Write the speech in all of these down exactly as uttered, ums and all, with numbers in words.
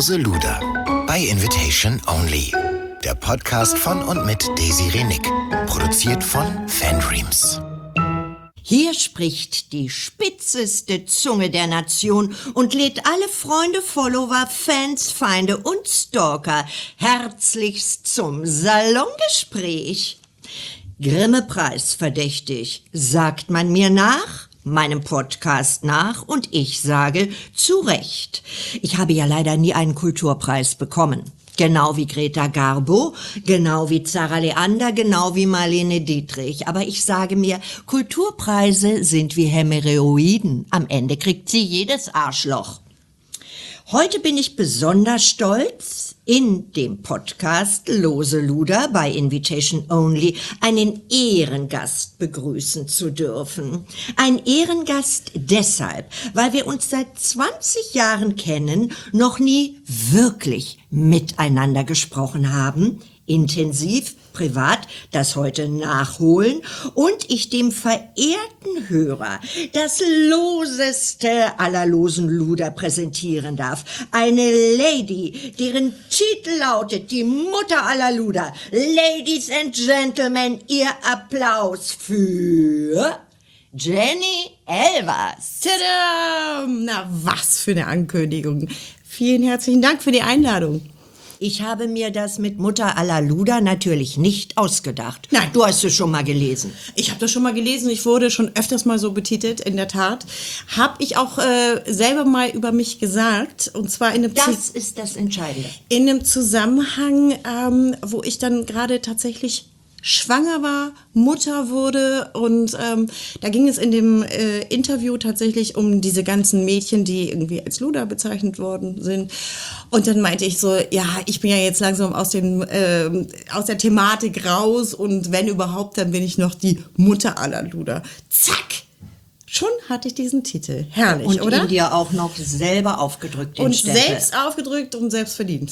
Lose Luder bei Invitation Only. Der Podcast von und mit Daisy Renick. Produziert von Fandreams. Hier spricht die spitzeste Zunge der Nation und lädt alle Freunde, Follower, Fans, Feinde und Stalker herzlichst zum Salongespräch. Grimme-Preis verdächtig, sagt man mir nach, meinem Podcast nach, und ich sage zu Recht. Ich habe ja leider nie einen Kulturpreis bekommen. Genau wie Greta Garbo, genau wie Zara Leander, genau wie Marlene Dietrich. Aber ich sage mir, Kulturpreise sind wie Hämorrhoiden. Am Ende kriegt sie jedes Arschloch. Heute bin ich besonders stolz, in dem Podcast Lose Luder bei Invitation Only einen Ehrengast begrüßen zu dürfen. Ein Ehrengast deshalb, weil wir uns seit zwanzig Jahren kennen, noch nie wirklich miteinander gesprochen haben, intensiv, privat, das heute nachholen und ich dem verehrten Hörer das loseste aller losen Luder präsentieren darf. Eine Lady, deren Titel lautet die Mutter aller Luder. Ladies and Gentlemen, Ihr Applaus für Jenny Elvers. Tada! Na, was für eine Ankündigung. Vielen herzlichen Dank für die Einladung. Ich habe mir das mit Mutter aller Luder natürlich nicht ausgedacht. Nein. Du hast es schon mal gelesen. Ich habe das schon mal gelesen. Ich wurde schon öfters mal so betitelt, in der Tat. Habe ich auch äh, selber mal über mich gesagt. Und zwar in einem, Das ist das Entscheidende. in einem Zusammenhang, ähm, wo ich dann gerade tatsächlich schwanger war, Mutter wurde und ähm, da ging es in dem äh, Interview tatsächlich um diese ganzen Mädchen, die irgendwie als Luder bezeichnet worden sind. Und dann meinte ich so, ja, ich bin ja jetzt langsam aus dem äh, aus der Thematik raus und wenn überhaupt, dann bin ich noch die Mutter aller Luder. Zack! Schon hatte ich diesen Titel. Herrlich, und oder? Und ihn dir auch noch selber aufgedrückt, den Und Stempel. selbst aufgedrückt und selbst verdient.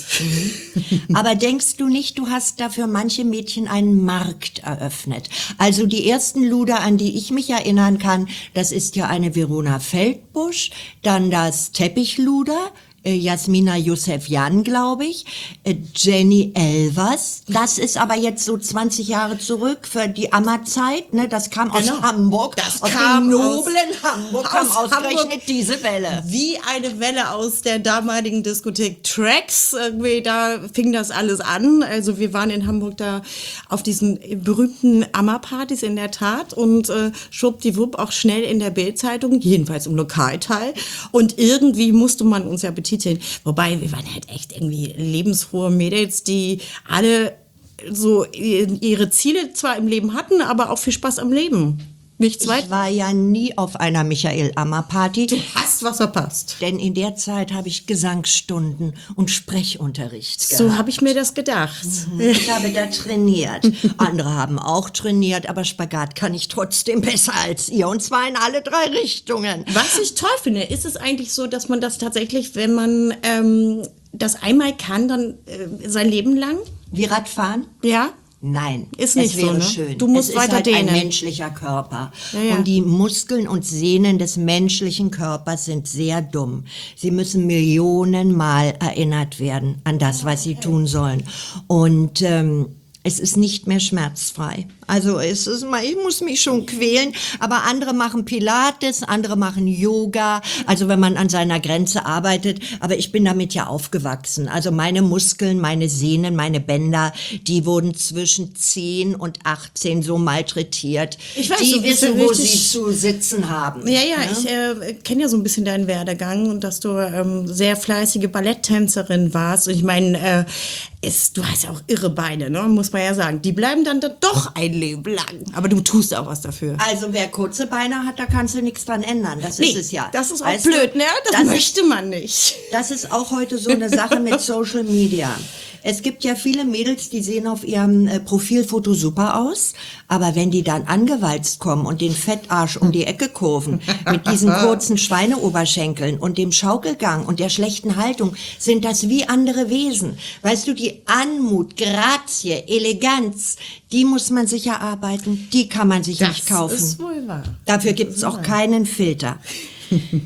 Mhm. Aber denkst du nicht, du hast dafür manche Mädchen einen Markt eröffnet? Also die ersten Luder, an die ich mich erinnern kann, das ist ja eine Verona Feldbusch, dann das Teppichluder, äh, Jasmina Yousefjan, glaube ich, äh, Jenny Elvers. Das ist aber jetzt so zwanzig Jahre zurück für die Ammerzeit, ne? Das kam aus Genau. Hamburg, Das aus kam dem aus- noblen Hamburg, kam aus ausgerechnet Hamburg. diese Welle. Wie eine Welle aus der damaligen Diskothek Tracks. Irgendwie da fing das alles an. Also wir waren in Hamburg da auf diesen berühmten Ammerpartys in der Tat und äh, schwuppdiwupp auch schnell in der Bildzeitung, jedenfalls im Lokalteil. Und irgendwie musste man uns ja betiteln. Wobei wir waren halt echt irgendwie lebensfrohe Mädels, die alle so ihre Ziele zwar im Leben hatten, aber auch viel Spaß am Leben. Nichts Ich weiter. war ja nie auf einer Michael-Ammer-Party. Du hast was verpasst. Denn in der Zeit habe ich Gesangsstunden und Sprechunterricht So gehabt. habe ich mir das gedacht. Ich habe da trainiert. Andere haben auch trainiert, aber Spagat kann ich trotzdem besser als ihr. Und zwar in alle drei Richtungen. Was ich toll finde, ist es eigentlich so, dass man das tatsächlich, wenn man ähm, das einmal kann, dann äh, sein Leben lang, Wie Radfahren? ja? Nein, Ist nicht es wäre so, ne? schön. Du musst es weiter ist halt dehnen. ein menschlicher Körper. Ja, ja. Und die Muskeln und Sehnen des menschlichen Körpers sind sehr dumm. Sie müssen Millionenmal erinnert werden an das, was sie tun sollen. Und ähm, es ist nicht mehr schmerzfrei. Also es ist mal, ich muss mich schon quälen, aber andere machen Pilates, andere machen Yoga, also wenn man an seiner Grenze arbeitet, aber ich bin damit ja aufgewachsen. Also meine Muskeln, meine Sehnen, meine Bänder, die wurden zwischen zehn und achtzehn so malträtiert. Ich weiß, die du bist wissen, ja wo richtig- sie zu sitzen haben. Ja, ja, ich äh, kenne ja so ein bisschen deinen Werdegang und dass du ähm, sehr fleißige Balletttänzerin warst. Und ich meine, äh, ist, du hast ja auch irre Beine, ne? Muss man ja sagen. Die bleiben dann da doch ein Leben lang. Aber du tust auch was dafür. Also wer kurze Beine hat, da kannst du nichts dran ändern. Das ist es ja. Das ist auch Weißt du, blöd, ne? Das, das ist- möchte man nicht. Das ist auch heute so eine Sache mit Social Media. Es gibt ja viele Mädels, die sehen auf ihrem äh, Profilfoto super aus, aber wenn die dann angewalzt kommen und den Fettarsch um die Ecke kurven, mit diesen kurzen Schweineoberschenkeln und dem Schaukelgang und der schlechten Haltung, sind das wie andere Wesen. Weißt du, die Anmut, Grazie, Eleganz, die muss man sich erarbeiten, die kann man sich nicht kaufen. ist wohl wahr. Dafür gibt's auch keinen Filter.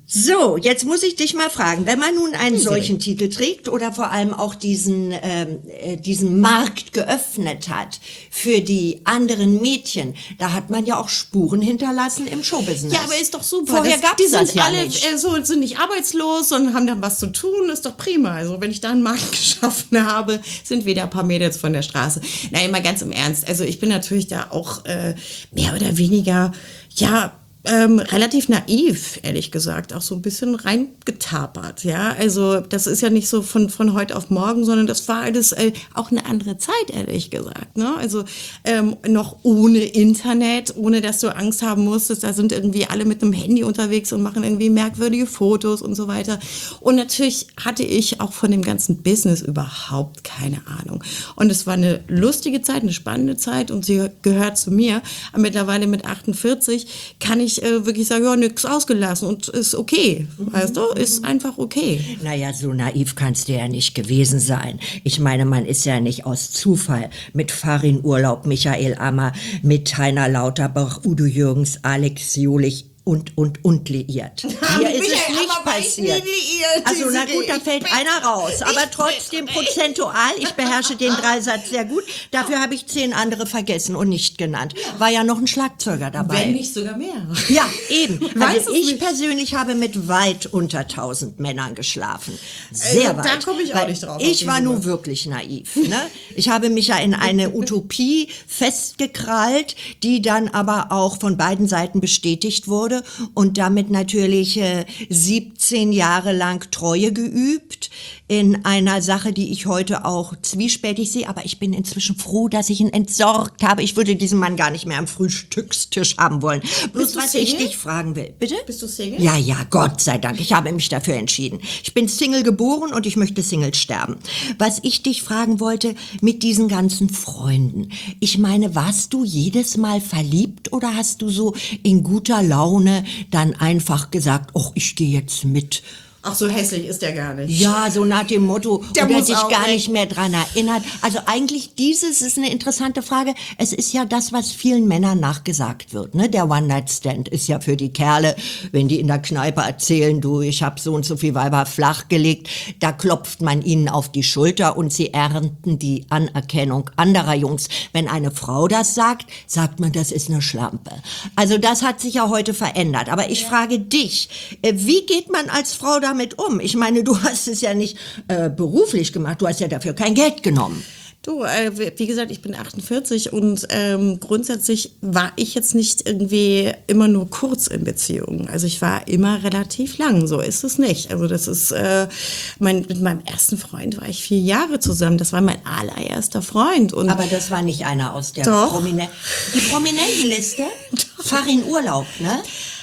So, jetzt muss ich dich mal fragen, wenn man nun einen solchen Titel trägt oder vor allem auch diesen, ähm, äh, diesen Markt geöffnet hat für die anderen Mädchen, da hat man ja auch Spuren hinterlassen im Showbusiness. Ja, aber ist doch super. Vorher gab die es das sind ja alle, nicht. Äh, so, sind nicht arbeitslos und haben dann was zu tun, ist doch prima. Also wenn ich da einen Markt geschaffen habe, sind wieder ein paar Mädels von der Straße. Nein, mal ganz im Ernst. Also ich bin natürlich da auch äh, mehr oder weniger, ja, Ähm, relativ naiv, ehrlich gesagt, auch so ein bisschen reingetapert, ja, also das ist ja nicht so von, von heute auf morgen, sondern das war alles äh, auch eine andere Zeit, ehrlich gesagt, ne, also ähm, noch ohne Internet, ohne dass du Angst haben musstest, da sind irgendwie alle mit einem Handy unterwegs und machen irgendwie merkwürdige Fotos und so weiter und natürlich hatte ich auch von dem ganzen Business überhaupt keine Ahnung und es war eine lustige Zeit, eine spannende Zeit und sie gehört zu mir, aber mittlerweile mit achtundvierzig kann ich äh, wirklich sagen, ja, nix ausgelassen und ist okay, weißt du, ist einfach okay. Naja, so naiv kannst du ja nicht gewesen sein. Ich meine, man ist ja nicht aus Zufall mit Farin Urlaub, Michael Ammer, mit Heiner Lauterbach, Udo Jürgens, Alex Jolich und, und, und liiert. Hier ist es nicht passiert. Also na gut, da fällt einer raus. Aber trotzdem prozentual, ich beherrsche den Dreisatz sehr gut. Dafür habe ich zehn andere vergessen und nicht genannt. War ja noch ein Schlagzeuger dabei. Wenn nicht sogar mehr. Ja, eben. Weißt Also du's ich nicht? persönlich habe mit weit unter tausend Männern geschlafen. Sehr Also, weit. da komme ich auch Weil nicht drauf, auf Ich die war Summe. nun wirklich naiv. Ne? Ich habe mich ja in eine Utopie festgekrallt, die dann aber auch von beiden Seiten bestätigt wurde und damit natürlich äh, siebzehn Jahre lang Treue geübt in einer Sache, die ich heute auch zwiespältig sehe, aber ich bin inzwischen froh, dass ich ihn entsorgt habe. Ich würde diesen Mann gar nicht mehr am Frühstückstisch haben wollen. Bloß du was ich Single? dich fragen will. Bitte? Bist du Single? Ja, ja, Gott sei Dank. Ich habe mich dafür entschieden. Ich bin Single geboren und ich möchte Single sterben. Was ich dich fragen wollte, mit diesen ganzen Freunden. Ich meine, warst du jedes Mal verliebt oder hast du so in guter Laune dann einfach gesagt, ach, ich gehe jetzt mit? Ach, so hässlich ist der gar nicht. Ja, so nach dem Motto, Der oder muss sich auch gar weg. nicht mehr dran erinnert. Also eigentlich dieses ist eine interessante Frage. Es ist ja das, was vielen Männern nachgesagt wird. Ne? Der One-Night-Stand ist ja für die Kerle, wenn die in der Kneipe erzählen, du, ich habe so und so viel Weiber flachgelegt, da klopft man ihnen auf die Schulter und sie ernten die Anerkennung anderer Jungs. Wenn eine Frau das sagt, sagt man, das ist eine Schlampe. Also das hat sich ja heute verändert. Aber ich frage dich, äh, wie geht man als Frau damit um? Ich meine, du hast es ja nicht äh, beruflich gemacht, du hast ja dafür kein Geld genommen. Du, äh, wie gesagt, ich bin achtundvierzig und ähm, grundsätzlich war ich jetzt nicht irgendwie immer nur kurz in Beziehungen. Also ich war immer relativ lang, so ist es nicht. Also das ist, äh, mein, mit meinem ersten Freund war ich vier Jahre zusammen. Das war mein allererster Freund. Und Aber das war nicht einer aus der Doch. Prominenten. Die Prominentenliste? Farin Urlaub, ne?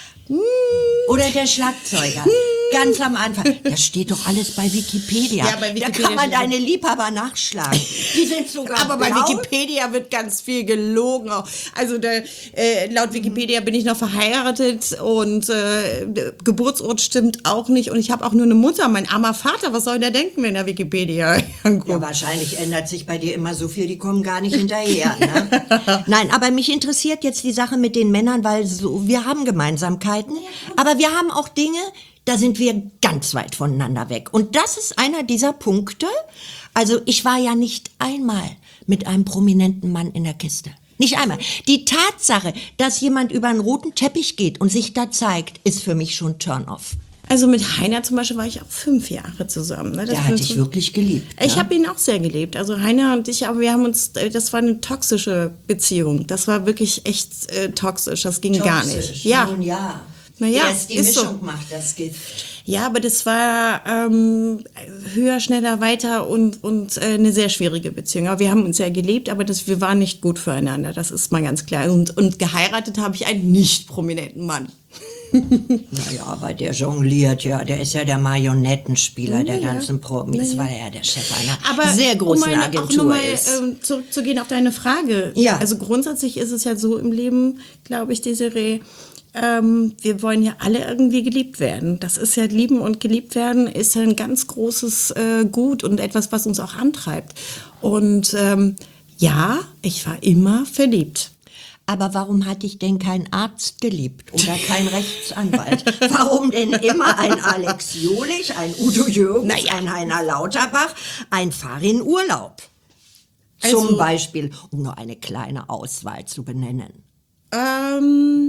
Oder der Schlagzeuger. Ganz am Anfang. Das steht doch alles bei Wikipedia. Ja, bei Wikipedia Da kann man steht- deine Liebhaber nachschlagen. Die sind sogar Aber bei blau. Wikipedia wird ganz viel gelogen. Auch. Also der, äh, laut Wikipedia bin ich noch verheiratet und äh, der Geburtsort stimmt auch nicht. Und ich habe auch nur eine Mutter, mein armer Vater. Was soll der denken, wenn er Wikipedia anguckt? Ja, wahrscheinlich ändert sich bei dir immer so viel, die kommen gar nicht hinterher. Ne? Nein, aber mich interessiert jetzt die Sache mit den Männern, weil so, wir haben Gemeinsamkeiten, aber wir haben auch Dinge, da sind wir ganz weit voneinander weg. Und das ist einer dieser Punkte. Also ich war ja nicht einmal mit einem prominenten Mann in der Kiste. Nicht einmal. Die Tatsache, dass jemand über einen roten Teppich geht und sich da zeigt, ist für mich schon Turn-off. Also mit Heiner zum Beispiel war ich auch fünf Jahre zusammen. Ne? Das Der hat war dich so- wirklich geliebt. Ich ne? habe ihn auch sehr geliebt. Also Heiner und ich, aber wir haben uns, das war eine toxische Beziehung. Das war wirklich echt äh, toxisch. Das ging gar nicht. Ja. Nun ja. Naja, Erst die ist so. Mischung macht das Gift. Ja, aber das war ähm, höher, schneller, weiter und, und äh, eine sehr schwierige Beziehung. Aber wir haben uns ja geliebt, aber das, wir waren nicht gut füreinander. Das ist mal ganz klar. Und, und geheiratet habe ich einen nicht prominenten Mann. Naja, aber der jongliert ja, der ist ja der Marionettenspieler der Naja. ganzen Promis, Naja. weil er ja der Chef einer Aber sehr großen um mal, Agentur auch nur mal ist. ähm, zurückzugehen auf deine Frage. Ja. Also grundsätzlich ist es ja so im Leben, glaube ich, Desiree, ähm, wir wollen ja alle irgendwie geliebt werden. Das ist ja lieben und geliebt werden ist ja ein ganz großes äh, Gut und etwas, was uns auch antreibt. Und ähm, ja, ich war immer verliebt. Aber warum hatte ich denn keinen Arzt geliebt oder keinen Rechtsanwalt? Warum denn immer ein Alex Jolich, ein Udo Jürgens, naja. ein Heiner Lauterbach, ein Farin Urlaub? Also, zum Beispiel, um nur eine kleine Auswahl zu benennen. Ähm...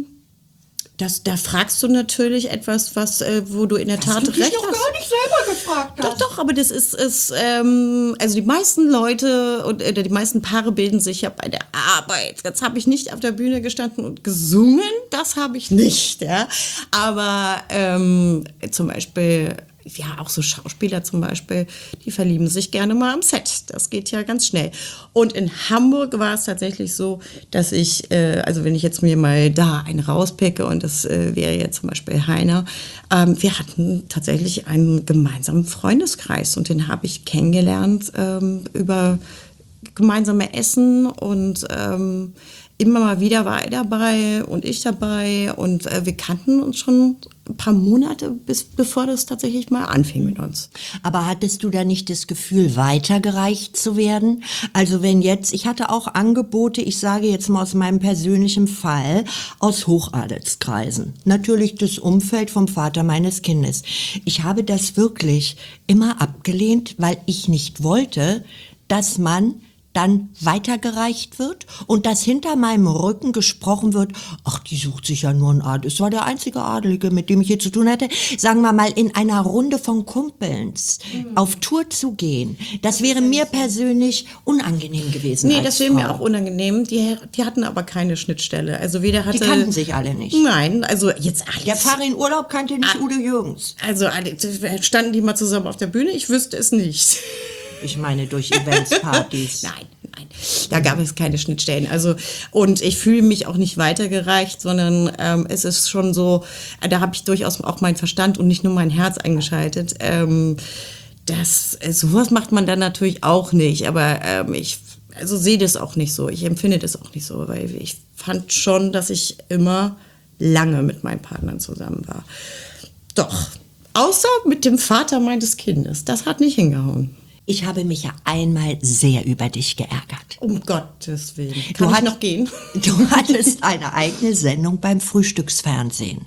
Das, da fragst du natürlich etwas, was, äh, wo du in der was Tat du dich recht doch hast. gar nicht selber gefragt hast. Doch, doch, aber das ist, ist ähm, also die meisten Leute und äh, die meisten Paare bilden sich ja bei der Arbeit. Jetzt habe ich nicht auf der Bühne gestanden und gesungen, das habe ich nicht, ja. Aber ähm, zum Beispiel, ja, auch so Schauspieler zum Beispiel, die verlieben sich gerne mal am Set. Das geht ja ganz schnell. Und in Hamburg war es tatsächlich so, dass ich, äh, also wenn ich jetzt mir mal da einen rauspicke und das äh, wäre jetzt zum Beispiel Heiner, ähm, wir hatten tatsächlich einen gemeinsamen Freundeskreis und den habe ich kennengelernt ähm, über gemeinsame Essen und ähm, immer mal wieder war er dabei und ich dabei und äh, wir kannten uns schon ein paar Monate, bis, bevor das tatsächlich mal anfing mit uns. Aber hattest du da nicht das Gefühl, weitergereicht zu werden? Also wenn jetzt, ich hatte auch Angebote, ich sage jetzt mal aus meinem persönlichen Fall, aus Hochadelskreisen. Natürlich das Umfeld vom Vater meines Kindes. Ich habe das wirklich immer abgelehnt, weil ich nicht wollte, dass man dann weitergereicht wird und dass hinter meinem Rücken gesprochen wird, ach, die sucht sich ja nur einen Adel. Es war der einzige Adelige, mit dem ich hier zu tun hatte. Sagen wir mal, in einer Runde von Kumpels mhm. auf Tour zu gehen, das wäre mir persönlich unangenehm gewesen. Nee, das wäre mir auch unangenehm. Die, die hatten aber keine Schnittstelle. Also weder hatte... Die kannten sich alle nicht. Nein, also jetzt alles. Der Farin Urlaub kannte nicht ah, Udo Jürgens. Also standen die mal zusammen auf der Bühne? Ich wüsste es nicht. Ich meine durch Events, Partys. Nein, nein, da gab es keine Schnittstellen. Also und ich fühle mich auch nicht weitergereicht, sondern ähm, es ist schon so, da habe ich durchaus auch meinen Verstand und nicht nur mein Herz eingeschaltet. Ähm, das, äh, sowas macht man dann natürlich auch nicht, aber ähm, ich also sehe das auch nicht so. Ich empfinde das auch nicht so, weil ich fand schon, dass ich immer lange mit meinen Partnern zusammen war. Doch, außer mit dem Vater meines Kindes. Das hat nicht hingehauen. Ich habe mich ja einmal sehr über dich geärgert. Um Gottes Willen. Kann du ich hat, noch gehen? Du hattest eine eigene Sendung beim Frühstücksfernsehen.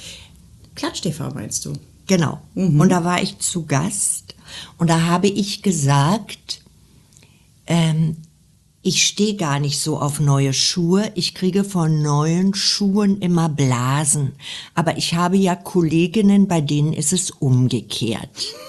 Klatsch-T V meinst du? Genau. Mhm. Und da war ich zu Gast und da habe ich gesagt, ähm, ich stehe gar nicht so auf neue Schuhe. Ich kriege von neuen Schuhen immer Blasen. Aber ich habe ja Kolleginnen, bei denen ist es umgekehrt.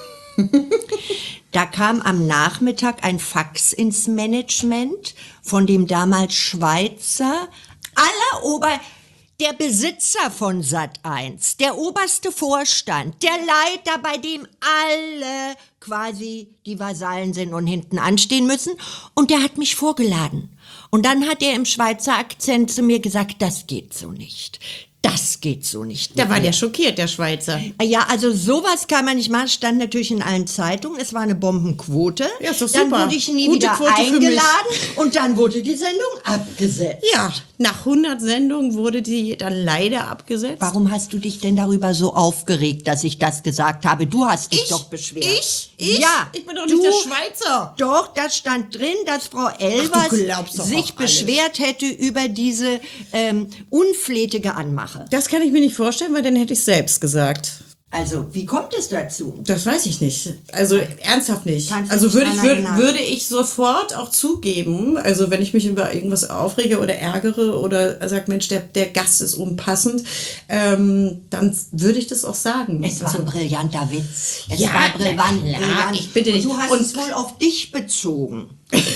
Da kam am Nachmittag ein Fax ins Management von dem damals Schweizer aller Ober... Der Besitzer von Sat eins, der oberste Vorstand, der Leiter, bei dem alle quasi die Vasallen sind und hinten anstehen müssen. Und der hat mich vorgeladen. Und dann hat er im Schweizer Akzent zu mir gesagt, das geht so nicht. Das geht so nicht. Da war der schockiert, der Schweizer. Ja, also sowas kann man nicht machen. Stand natürlich in allen Zeitungen. Es war eine Bombenquote. Ja, ist doch dann super. wurde ich nie Gute wieder Quote eingeladen und dann wurde die Sendung abgesetzt. Ja, nach hundert Sendungen wurde die dann leider abgesetzt. Warum hast du dich denn darüber so aufgeregt, dass ich das gesagt habe? Du hast dich ich? doch beschwert. Ich? Ich? Ja. Ich bin doch du, nicht der Schweizer. Doch, das stand drin, dass Frau Elvers sich beschwert hätte über diese ähm, unflätige Anmache. Das kann ich mir nicht vorstellen, weil dann hätte ich es selbst gesagt. Also, wie kommt es dazu? Das weiß ich nicht. Also, ernsthaft nicht. Kannst also, nicht würde ich, würde, erinnern? würde ich sofort auch zugeben, also, wenn ich mich über irgendwas aufrege oder ärgere oder sage, Mensch, der, der Gast ist unpassend, ähm, dann würde ich das auch sagen. Es war also, ein brillanter Witz. Es ja, war brillant, klar, brillant. ich bitte dich. Und du hast Und es wohl auf dich bezogen.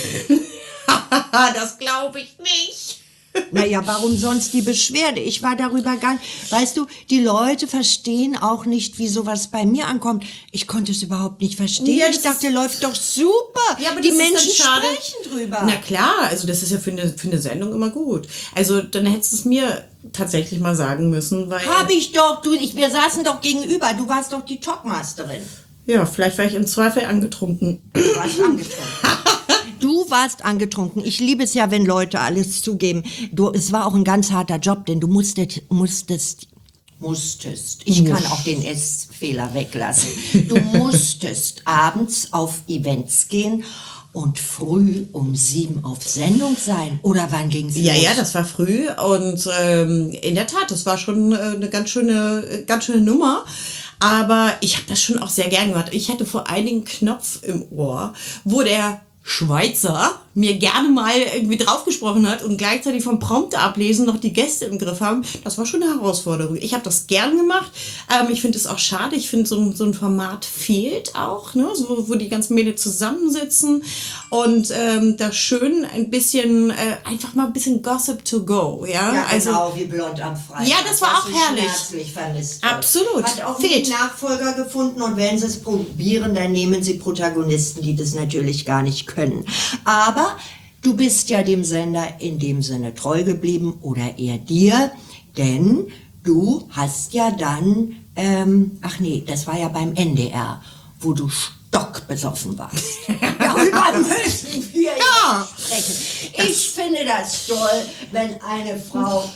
Das glaube ich nicht. Naja, warum sonst die Beschwerde? Ich war darüber gar nicht... Weißt du, die Leute verstehen auch nicht, wie sowas bei mir ankommt. Ich konnte es überhaupt nicht verstehen. Ja, ich dachte, läuft doch super. Ja, aber die das Menschen ist dann schade. sprechen drüber. Na klar, also das ist ja für eine, für eine Sendung immer gut. Also dann hättest du es mir tatsächlich mal sagen müssen, weil... Hab ich doch. Du, ich, wir saßen doch gegenüber. Du warst doch die Talkmasterin. Ja, vielleicht war ich im Zweifel angetrunken. Du warst angetrunken. Du warst angetrunken. Ich liebe es ja, wenn Leute alles zugeben. Du, es war auch ein ganz harter Job, denn du musstest, musstest, musstest, ich kann auch den S-Fehler weglassen. Du musstest abends auf Events gehen und früh um sieben auf Sendung sein. Oder wann ging es Ja, los? ja, das war früh und ähm, in der Tat, das war schon äh, eine ganz schöne, ganz schöne Nummer. Aber ich habe das schon auch sehr gern gemacht. Ich hatte vor allen Dingen einen Knopf im Ohr, wo der Schweizer mir gerne mal irgendwie draufgesprochen hat und gleichzeitig vom Prompter ablesen noch die Gäste im Griff haben. Das war schon eine Herausforderung. Ich habe das gern gemacht. Ähm, ich finde es auch schade. Ich finde, so, so ein Format fehlt auch, ne? So, wo die ganzen Mädels zusammensitzen und ähm, da schön ein bisschen, äh, einfach mal ein bisschen Gossip to go. Ja, Ja, also, genau, wie blond am Freitag. Ja, das war was auch ich herrlich. schmerzlich vermisst habe. Absolut. Hat auch Fehlt. nie Nachfolger gefunden und wenn sie es probieren, dann nehmen sie Protagonisten, die das natürlich gar nicht können. Aber du bist ja dem Sender in dem Sinne treu geblieben oder eher dir, denn du hast ja dann, ähm, ach nee, das war ja beim N D R, wo du stockbesoffen warst. Darüber müssen wir ja sprechen. Ich finde das toll, wenn eine Frau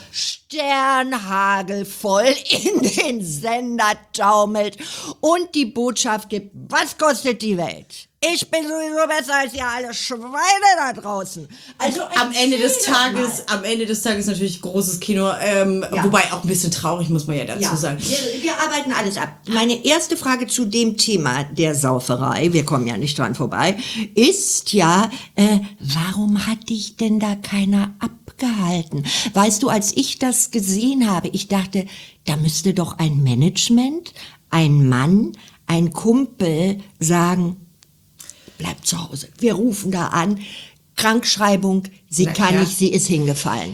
sternhagelvoll in den Sender taumelt und die Botschaft gibt, was kostet die Welt? Ich bin sowieso besser als ihr alle Schweine da draußen. Also am Ende des erzähl doch Tages, mal. am Ende des Tages natürlich großes Kino, ähm, Ja. wobei auch ein bisschen traurig, muss man ja dazu Ja, sagen. wir, wir arbeiten alles ab. Meine erste Frage zu dem Thema der Sauferei, wir kommen ja nicht dran vorbei, ist ja, äh, warum hat dich denn da keiner abgehalten? Weißt du, als ich das gesehen habe, ich dachte, da müsste doch ein Management, ein Mann, ein Kumpel sagen, bleib zu Hause. Wir rufen da an, Krankschreibung, sie Na kann klar. nicht, sie ist hingefallen.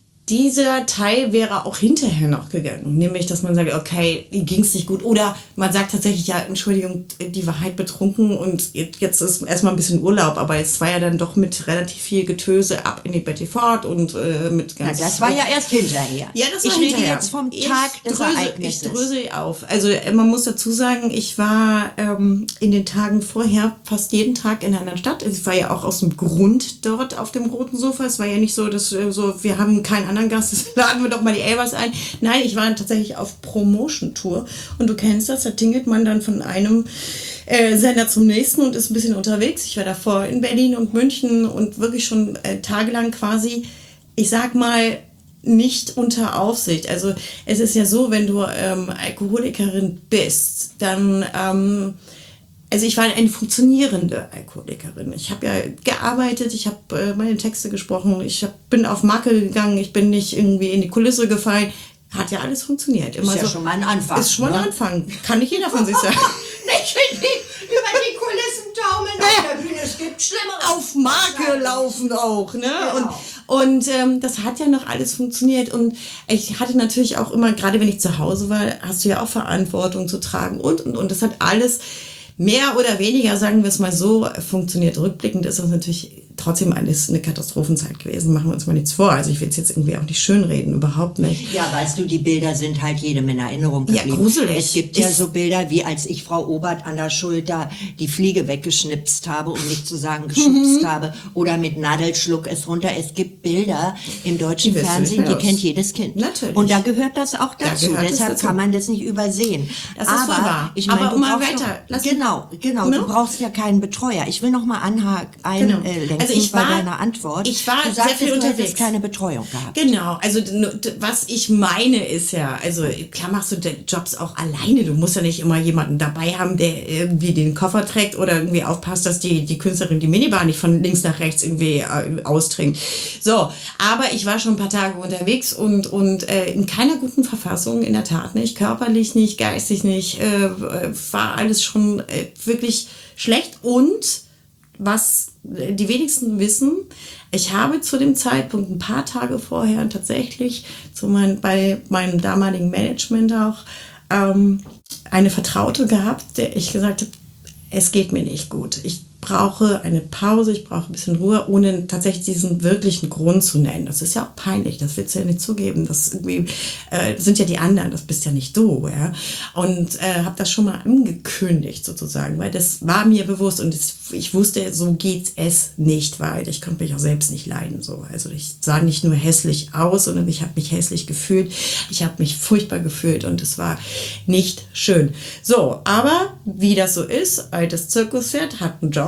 Dieser Teil wäre auch hinterher noch gegangen, nämlich, dass man sagt, okay, ging es nicht gut, oder man sagt tatsächlich, ja, Entschuldigung, die war halt betrunken und jetzt ist erstmal ein bisschen Urlaub, aber es war ja dann doch mit relativ viel Getöse ab in die Betty Ford und äh, mit Na, ganz... das war ja erst hinterher. Ja, das war ich rede hinterher. jetzt vom Ich Tag des dröse, Ereignisses. Ich drösel auf. Also äh, man muss dazu sagen, ich war ähm, in den Tagen vorher fast jeden Tag in einer anderen Stadt. Ich war ja auch aus dem Grund dort auf dem roten Sofa. Es war ja nicht so, dass äh, so, wir haben keinen anderen Gast, das laden wir doch mal die Elbers ein. Nein, ich war tatsächlich auf Promotion-Tour. Und du kennst das, da tingelt man dann von einem äh, Sender zum nächsten und ist ein bisschen unterwegs. Ich war davor in Berlin und München und wirklich schon äh, tagelang quasi, ich sag mal, nicht unter Aufsicht. Also es ist ja so, wenn du ähm, Alkoholikerin bist, dann, ähm, also ich war eine funktionierende Alkoholikerin. Ich habe ja gearbeitet, ich habe äh, meine Texte gesprochen, ich hab, bin auf Marke gegangen, ich bin nicht irgendwie in die Kulisse gefallen. Hat ja alles funktioniert. Immer Ist ja so, schon mal ein Anfang, Ist schon mal ne? ein Anfang. Kann nicht jeder von sich sagen. Nicht wenn die über die Kulissen taumeln auf der Bühne, es gibt Schlimmeres. Auf Marke laufen auch, ne? Genau. Und, und ähm, das hat ja noch alles funktioniert. Und ich hatte natürlich auch immer, gerade wenn ich zu Hause war, hast du ja auch Verantwortung zu tragen und, und, und das hat alles mehr oder weniger, sagen wir es mal so, funktioniert. Rückblickend ist das natürlich trotzdem alles eine Katastrophenzeit gewesen, machen wir uns mal nichts vor. Also ich will es jetzt irgendwie auch nicht schönreden, überhaupt nicht. Ja, weißt du, die Bilder sind halt jedem in Erinnerung Ja, geblieben. gruselig. Es gibt ja Ist- so Bilder, wie als ich Frau Obert an der Schulter die Fliege weggeschnipst habe, um nicht zu sagen geschubst habe, oder mit Nadelschluck es runter. Es gibt Bilder im deutschen Die wissen Fernsehen, nicht die mehr kennt aus. jedes Kind. Natürlich. Und da gehört das auch Da dazu. gehört es Deshalb dazu. kann man das nicht übersehen. Das ist Aber wohl wahr. ich meine, Aber du mal brauchst weiter. Noch, Lass- genau, genau. Ne? Du brauchst ja keinen Betreuer. Ich will noch mal anhaken, Genau. einlenken Also ich bei war- deiner Antwort. ich war du sehr sagtest, viel du unterwegs. hättest keine Betreuung gehabt. Genau, also d- d- was ich meine ist ja, also klar machst du de- Jobs auch alleine, du musst ja nicht immer jemanden dabei haben, der irgendwie den Koffer trägt oder irgendwie aufpasst, dass die, die Künstlerin die Minibar nicht von links nach rechts irgendwie äh, austrinkt. So, aber ich war schon ein paar Tage unterwegs und, und äh, in keiner guten Verfassung, in der Tat nicht, körperlich nicht, geistig nicht, äh, äh, war alles schon äh, wirklich schlecht und was die wenigsten wissen, ich habe zu dem Zeitpunkt ein paar Tage vorher tatsächlich zu mein, bei meinem damaligen Management auch ähm, eine Vertraute gehabt, der ich gesagt habe, es geht mir nicht gut. Ich brauche eine Pause, ich brauche ein bisschen Ruhe, ohne tatsächlich diesen wirklichen Grund zu nennen. Das ist ja auch peinlich, das willst du ja nicht zugeben. Das irgendwie, äh, sind ja die anderen, das bist ja nicht du. Ja? Und äh, habe das schon mal angekündigt sozusagen, weil das war mir bewusst und das, ich wusste, so geht es nicht weiter. Ich konnte mich auch selbst nicht leiden. So. Also ich sah nicht nur hässlich aus, sondern ich habe mich hässlich gefühlt. Ich habe mich furchtbar gefühlt und es war nicht schön. So, aber wie das so ist, altes Zirkuspferd hat einen Job,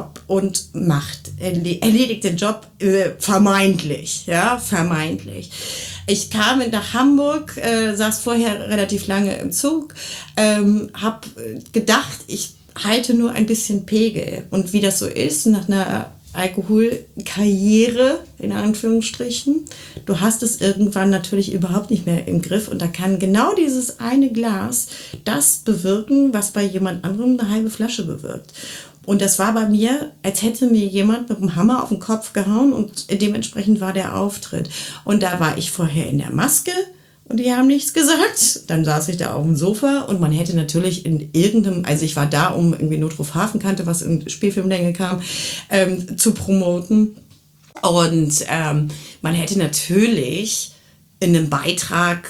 Job und macht, erledigt den Job äh, vermeintlich, ja, vermeintlich. Ich kam nach Hamburg, äh, saß vorher relativ lange im Zug, ähm, habe gedacht, ich halte nur ein bisschen Pegel. Und wie das so ist, nach einer Alkoholkarriere, in Anführungsstrichen, du hast es irgendwann natürlich überhaupt nicht mehr im Griff. Und da kann genau dieses eine Glas das bewirken, was bei jemand anderem eine halbe Flasche bewirkt. Und das war bei mir, als hätte mir jemand mit dem Hammer auf den Kopf gehauen und dementsprechend war der Auftritt. Und da war ich vorher in der Maske und die haben nichts gesagt. Dann saß ich da auf dem Sofa und man hätte natürlich in irgendeinem, also ich war da, um irgendwie Notruf Hafenkante, was in Spielfilmlänge kam, ähm, zu promoten. Und ähm, man hätte natürlich in einem Beitrag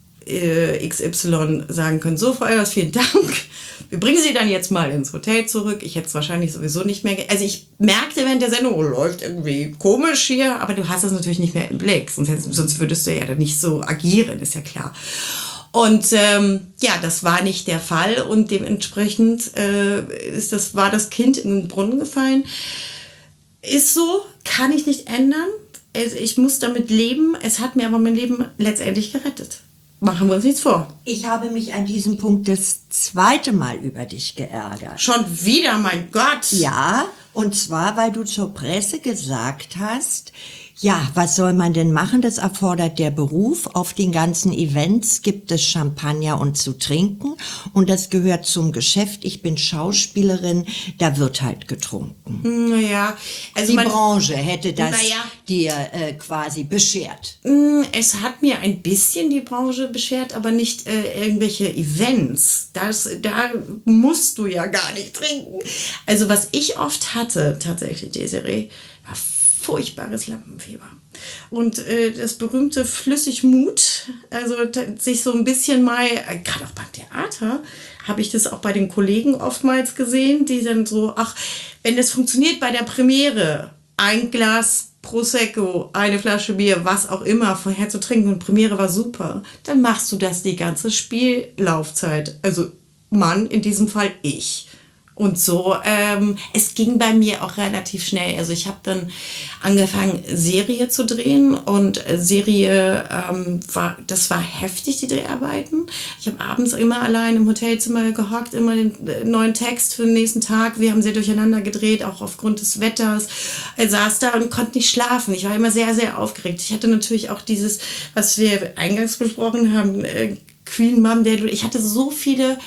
äh, X Y sagen können, so, Frau Ehlers, vielen Dank. Wir bringen Sie dann jetzt mal ins Hotel zurück. Ich hätte es wahrscheinlich sowieso nicht mehr... Ge- also ich merkte während der Sendung, oh, läuft irgendwie komisch hier, aber du hast das natürlich nicht mehr im Blick. Sonst, sonst würdest du ja dann nicht so agieren, ist ja klar. Und ähm, ja, das war nicht der Fall und dementsprechend äh, ist das, war das Kind in den Brunnen gefallen. Ist so, kann ich nicht ändern. Also ich muss damit leben. Es hat mir aber mein Leben letztendlich gerettet. Machen wir uns nichts vor. Ich habe mich an diesem Punkt das zweite Mal über dich geärgert. Schon wieder, mein Gott. Ja, und zwar, weil du zur Presse gesagt hast, ja, was soll man denn machen? Das erfordert der Beruf. Auf den ganzen Events gibt es Champagner und zu trinken. Und das gehört zum Geschäft. Ich bin Schauspielerin, da wird halt getrunken. Naja, also Die man, Branche hätte das Naja. dir äh, quasi beschert. es hat mir ein bisschen die Branche beschert, aber nicht äh, irgendwelche Events. Das, da musst du ja gar nicht trinken. Also was ich oft hatte, tatsächlich, Desiree, war furchtbares Lampenfieber. Und äh, das berühmte Flüssigmut, also t- sich so ein bisschen mal, äh, gerade auch beim Theater, habe ich das auch bei den Kollegen oftmals gesehen, die dann so, ach, wenn das funktioniert bei der Premiere, ein Glas Prosecco, eine Flasche Bier, was auch immer, vorher zu trinken und Premiere war super, dann machst du das die ganze Spiellaufzeit. Also Mann, in diesem Fall ich. Und so, ähm, es ging bei mir auch relativ schnell. Also ich habe dann angefangen, Serie zu drehen und Serie, ähm, war, das war heftig, die Dreharbeiten. Ich habe abends immer allein im Hotelzimmer gehockt, immer den neuen Text für den nächsten Tag. Wir haben sehr durcheinander gedreht, auch aufgrund des Wetters. Ich saß da und konnte nicht schlafen. Ich war immer sehr, sehr aufgeregt. Ich hatte natürlich auch dieses, was wir eingangs besprochen haben, äh, Queen Mom, der, ich hatte so viele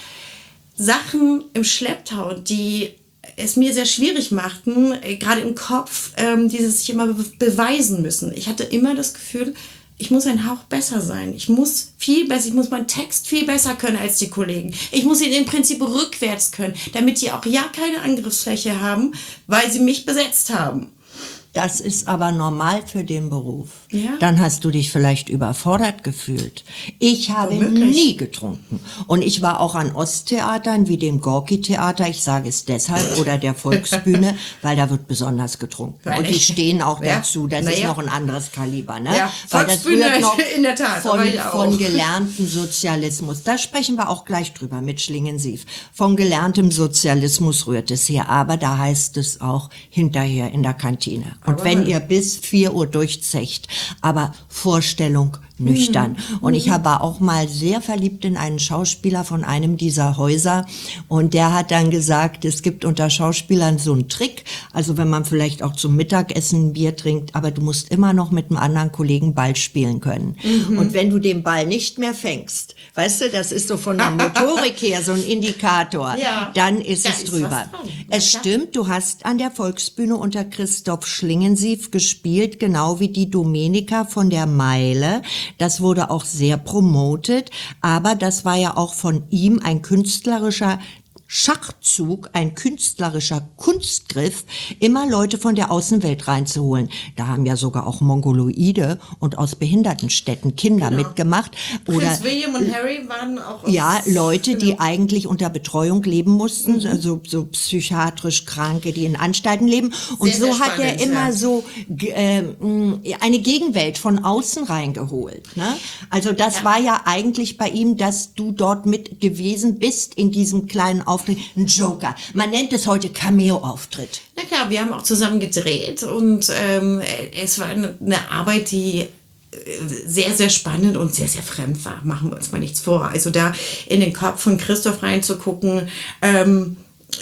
Sachen im Schlepptau, die es mir sehr schwierig machten, äh, gerade im Kopf, ähm, dieses sich immer be- beweisen müssen. Ich hatte immer das Gefühl, ich muss ein Hauch besser sein. Ich muss viel besser, ich muss meinen Text viel besser können als die Kollegen. Ich muss ihn im Prinzip rückwärts können, damit die auch ja keine Angriffsfläche haben, weil sie mich besetzt haben. Das ist aber normal für den Beruf. Ja. Dann hast du dich vielleicht überfordert gefühlt. Ich habe Womöglich. nie getrunken. Und ich war auch an Osttheatern wie dem Gorki-Theater, ich sage es deshalb, oder der Volksbühne, weil da wird besonders getrunken. Weil Und die ich- stehen auch Ja. dazu, das Na ist ja. noch ein anderes Kaliber. Ne? Ja, Weil das Volksbühne rührt noch in der Tat, von, aber ich auch. von gelerntem Sozialismus. Da sprechen wir auch gleich drüber mit Schlingensief. Von gelerntem Sozialismus rührt es her, aber da heißt es auch hinterher in der Kantine. Und Aber wenn nein. ihr bis vier Uhr durchzecht, aber Vorstellung nüchtern. Und ich war auch mal sehr verliebt in einen Schauspieler von einem dieser Häuser und der hat dann gesagt, es gibt unter Schauspielern so einen Trick, also wenn man vielleicht auch zum Mittagessen ein Bier trinkt, aber du musst immer noch mit einem anderen Kollegen Ball spielen können. Und wenn du den Ball nicht mehr fängst, weißt du, das ist so von der Motorik her so ein Indikator, Ja. dann ist Da es ist drüber. was dran. Ja, Es klar. stimmt, du hast an der Volksbühne unter Christoph Schlingensief gespielt, genau wie die Domenica von der Meile. Das wurde auch sehr promotet, aber das war ja auch von ihm ein künstlerischer Schachzug, ein künstlerischer Kunstgriff, immer Leute von der Außenwelt reinzuholen. Da haben ja sogar auch Mongoloide und aus Behindertenstädten Kinder mitgemacht. Oder Prinz William und Harry waren auch... aus- ja, Leute, die eigentlich unter Betreuung leben mussten, also so psychiatrisch Kranke, die in Anstalten leben. Und Sehr, so sehr hat er spannend, immer ja. so g- ähm, eine Gegenwelt von außen reingeholt. Ne? Also das war ja eigentlich bei ihm, dass du dort mit gewesen bist in diesem kleinen Auftritt, ein Joker. Man nennt es heute Cameo-Auftritt. Na klar, wir haben auch zusammen gedreht und ähm, es war eine, eine Arbeit, die sehr, sehr spannend und sehr, sehr fremd war. Machen wir uns mal nichts vor. Also da in den Kopf von Christoph reinzugucken, ähm,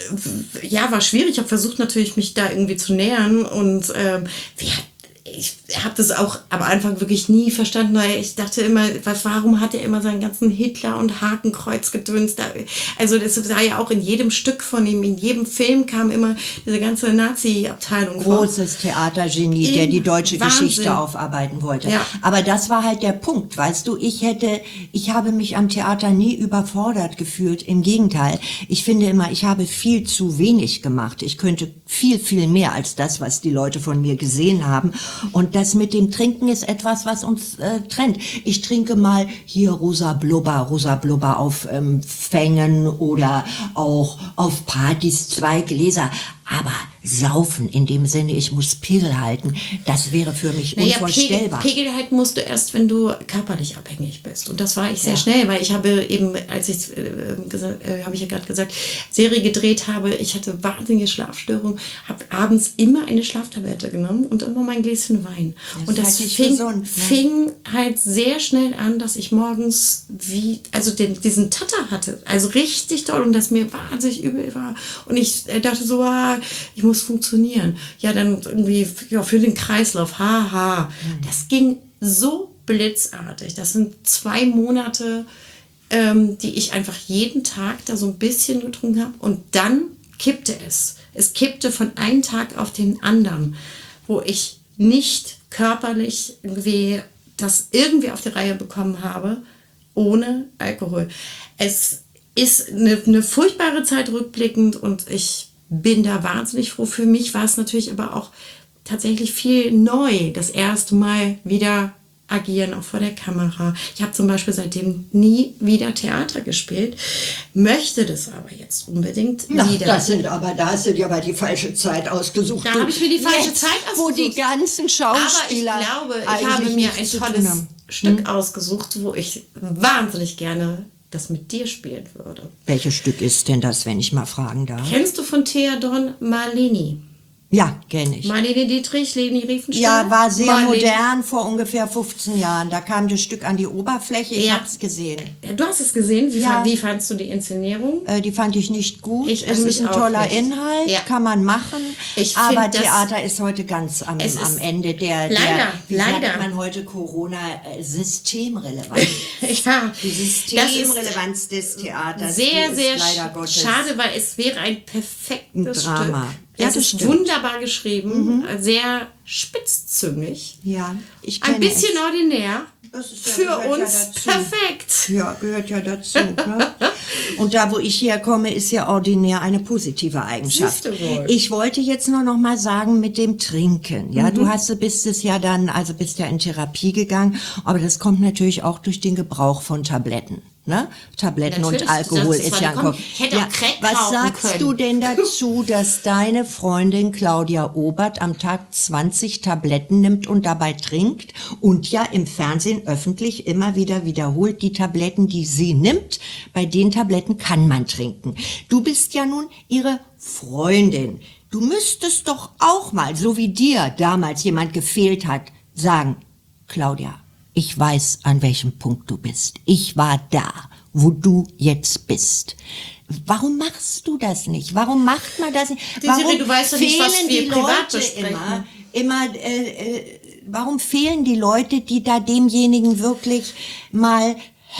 ja, war schwierig. Ich habe versucht natürlich, mich da irgendwie zu nähern und ähm, wir ich habe das auch am Anfang wirklich nie verstanden, weil ich dachte immer, was, warum hat er immer seinen ganzen Hitler- und Hakenkreuz-Gedöns da? Also das war ja auch in jedem Stück von ihm, in jedem Film kam immer diese ganze Nazi-Abteilung vor. Großes Theatergenie, der die deutsche Wahnsinn. Geschichte aufarbeiten wollte. Ja. Aber das war halt der Punkt, weißt du, ich hätte, ich habe mich am Theater nie überfordert gefühlt, im Gegenteil. Ich finde immer, ich habe viel zu wenig gemacht. Ich könnte viel, viel mehr als das, was die Leute von mir gesehen haben. Und das mit dem Trinken ist etwas, was uns äh, trennt. Ich trinke mal hier rosa Blubber, rosa Blubber auf ähm, Fängen oder auch auf Partys, zwei Gläser. Aber saufen in dem Sinne, ich muss Pegel halten, das wäre für mich naja, unvorstellbar. Pegel, Pegel halten musst du erst, wenn du körperlich abhängig bist. Und das war ich sehr Ja. schnell, weil ich habe eben, als ich, äh, gesagt, äh, habe ich ja gerade gesagt, Serie gedreht habe, ich hatte wahnsinnige Schlafstörungen, habe abends immer eine Schlaftablette genommen und immer mein Gläschen Wein. Das und das ist halt nicht fing, gesund, ne? fing halt sehr schnell an, dass ich morgens wie, also den, diesen Tatter hatte, also richtig toll und das mir wahnsinnig übel war. Und ich äh, dachte so, ah, ich muss funktionieren. Ja, dann irgendwie ja, für den Kreislauf, haha. Mhm. Das ging so blitzartig. Das sind zwei Monate, ähm, die ich einfach jeden Tag da so ein bisschen getrunken habe. Und dann kippte es. Es kippte von einem Tag auf den anderen, wo ich nicht körperlich irgendwie das irgendwie auf die Reihe bekommen habe, ohne Alkohol. Es ist eine, eine furchtbare Zeit rückblickend und ich bin da wahnsinnig froh. Für mich war es natürlich aber auch tatsächlich viel neu, das erste Mal wieder agieren, auch vor der Kamera. Ich habe zum Beispiel seitdem nie wieder Theater gespielt, möchte das aber jetzt unbedingt Na, wieder. das sind aber, da hast du dir aber die falsche Zeit ausgesucht. Da Du, habe ich mir die falsche jetzt, Zeit wo ausgesucht. die ganzen Schauspieler Aber ich glaube, ich eigentlich habe mir ein nichts zu tolles tun haben. Stück Hm? ausgesucht, wo ich wahnsinnig gerne das mit dir spielen würde. Welches Stück ist denn das, wenn ich mal fragen darf? Kennst du von Theodor Marleni? Ja, kenne ich. Marlene Dietrich, Leni Riefenstahl? Ja, war sehr Marlene- modern vor ungefähr fünfzehn Jahren. Da kam das Stück an die Oberfläche. Ich Ja. hab's gesehen. Ja, du hast es gesehen. Wie, Ja. fand, wie fandst du die Inszenierung? Äh, die fand ich nicht gut. Ich es ist eigentlich ein auch toller nicht. Inhalt, Ja. kann man machen. Ich aber find das- Theater ist heute ganz am, Es ist am Ende der, der leider, wie leider. sagt man heute, Corona äh, systemrelevant. Ja, Die das ist Systemrelevanz des Theaters. die sehr, ist sehr leider sch- Gottes schade, weil es wäre ein perfektes ein Drama. Stück. Ja, Es das ist stimmt. wunderbar geschrieben, sehr spitzzüngig, Ja, ich ein kenne bisschen es. ordinär. Das ist ja- Für gehört ja uns dazu. perfekt. Ja, gehört ja dazu. Ne? Und da, wo ich herkomme, ist ja ordinär eine positive Eigenschaft. Siehst du wohl. Ich wollte jetzt nur noch mal sagen mit dem Trinken. Ja, du hast, bist es ja dann, also bist ja in Therapie gegangen, aber das kommt natürlich auch durch den Gebrauch von Tabletten. Ne? Tabletten Natürlich, und Alkohol das ist ist ja ein vollkommen- Kopf. ich hätte auch Crack Was rauchen sagst können. du denn dazu, dass deine Freundin Claudia Obert am Tag zwanzig Tabletten nimmt und dabei trinkt und ja im Fernsehen öffentlich immer wieder wiederholt, die Tabletten, die sie nimmt, bei den Tabletten kann man trinken. Du bist ja nun ihre Freundin. Du müsstest doch auch mal, so wie dir damals jemand gefehlt hat, sagen, Claudia, ich weiß, an welchem Punkt du bist. Ich war da, wo du jetzt bist. Warum machst du das nicht? Warum macht man das nicht? Desiree, Warum du weißt doch nicht, was fehlen wir die privat Leute besprechen. immer, immer äh, äh, warum fehlen die Leute, die da demjenigen wirklich mal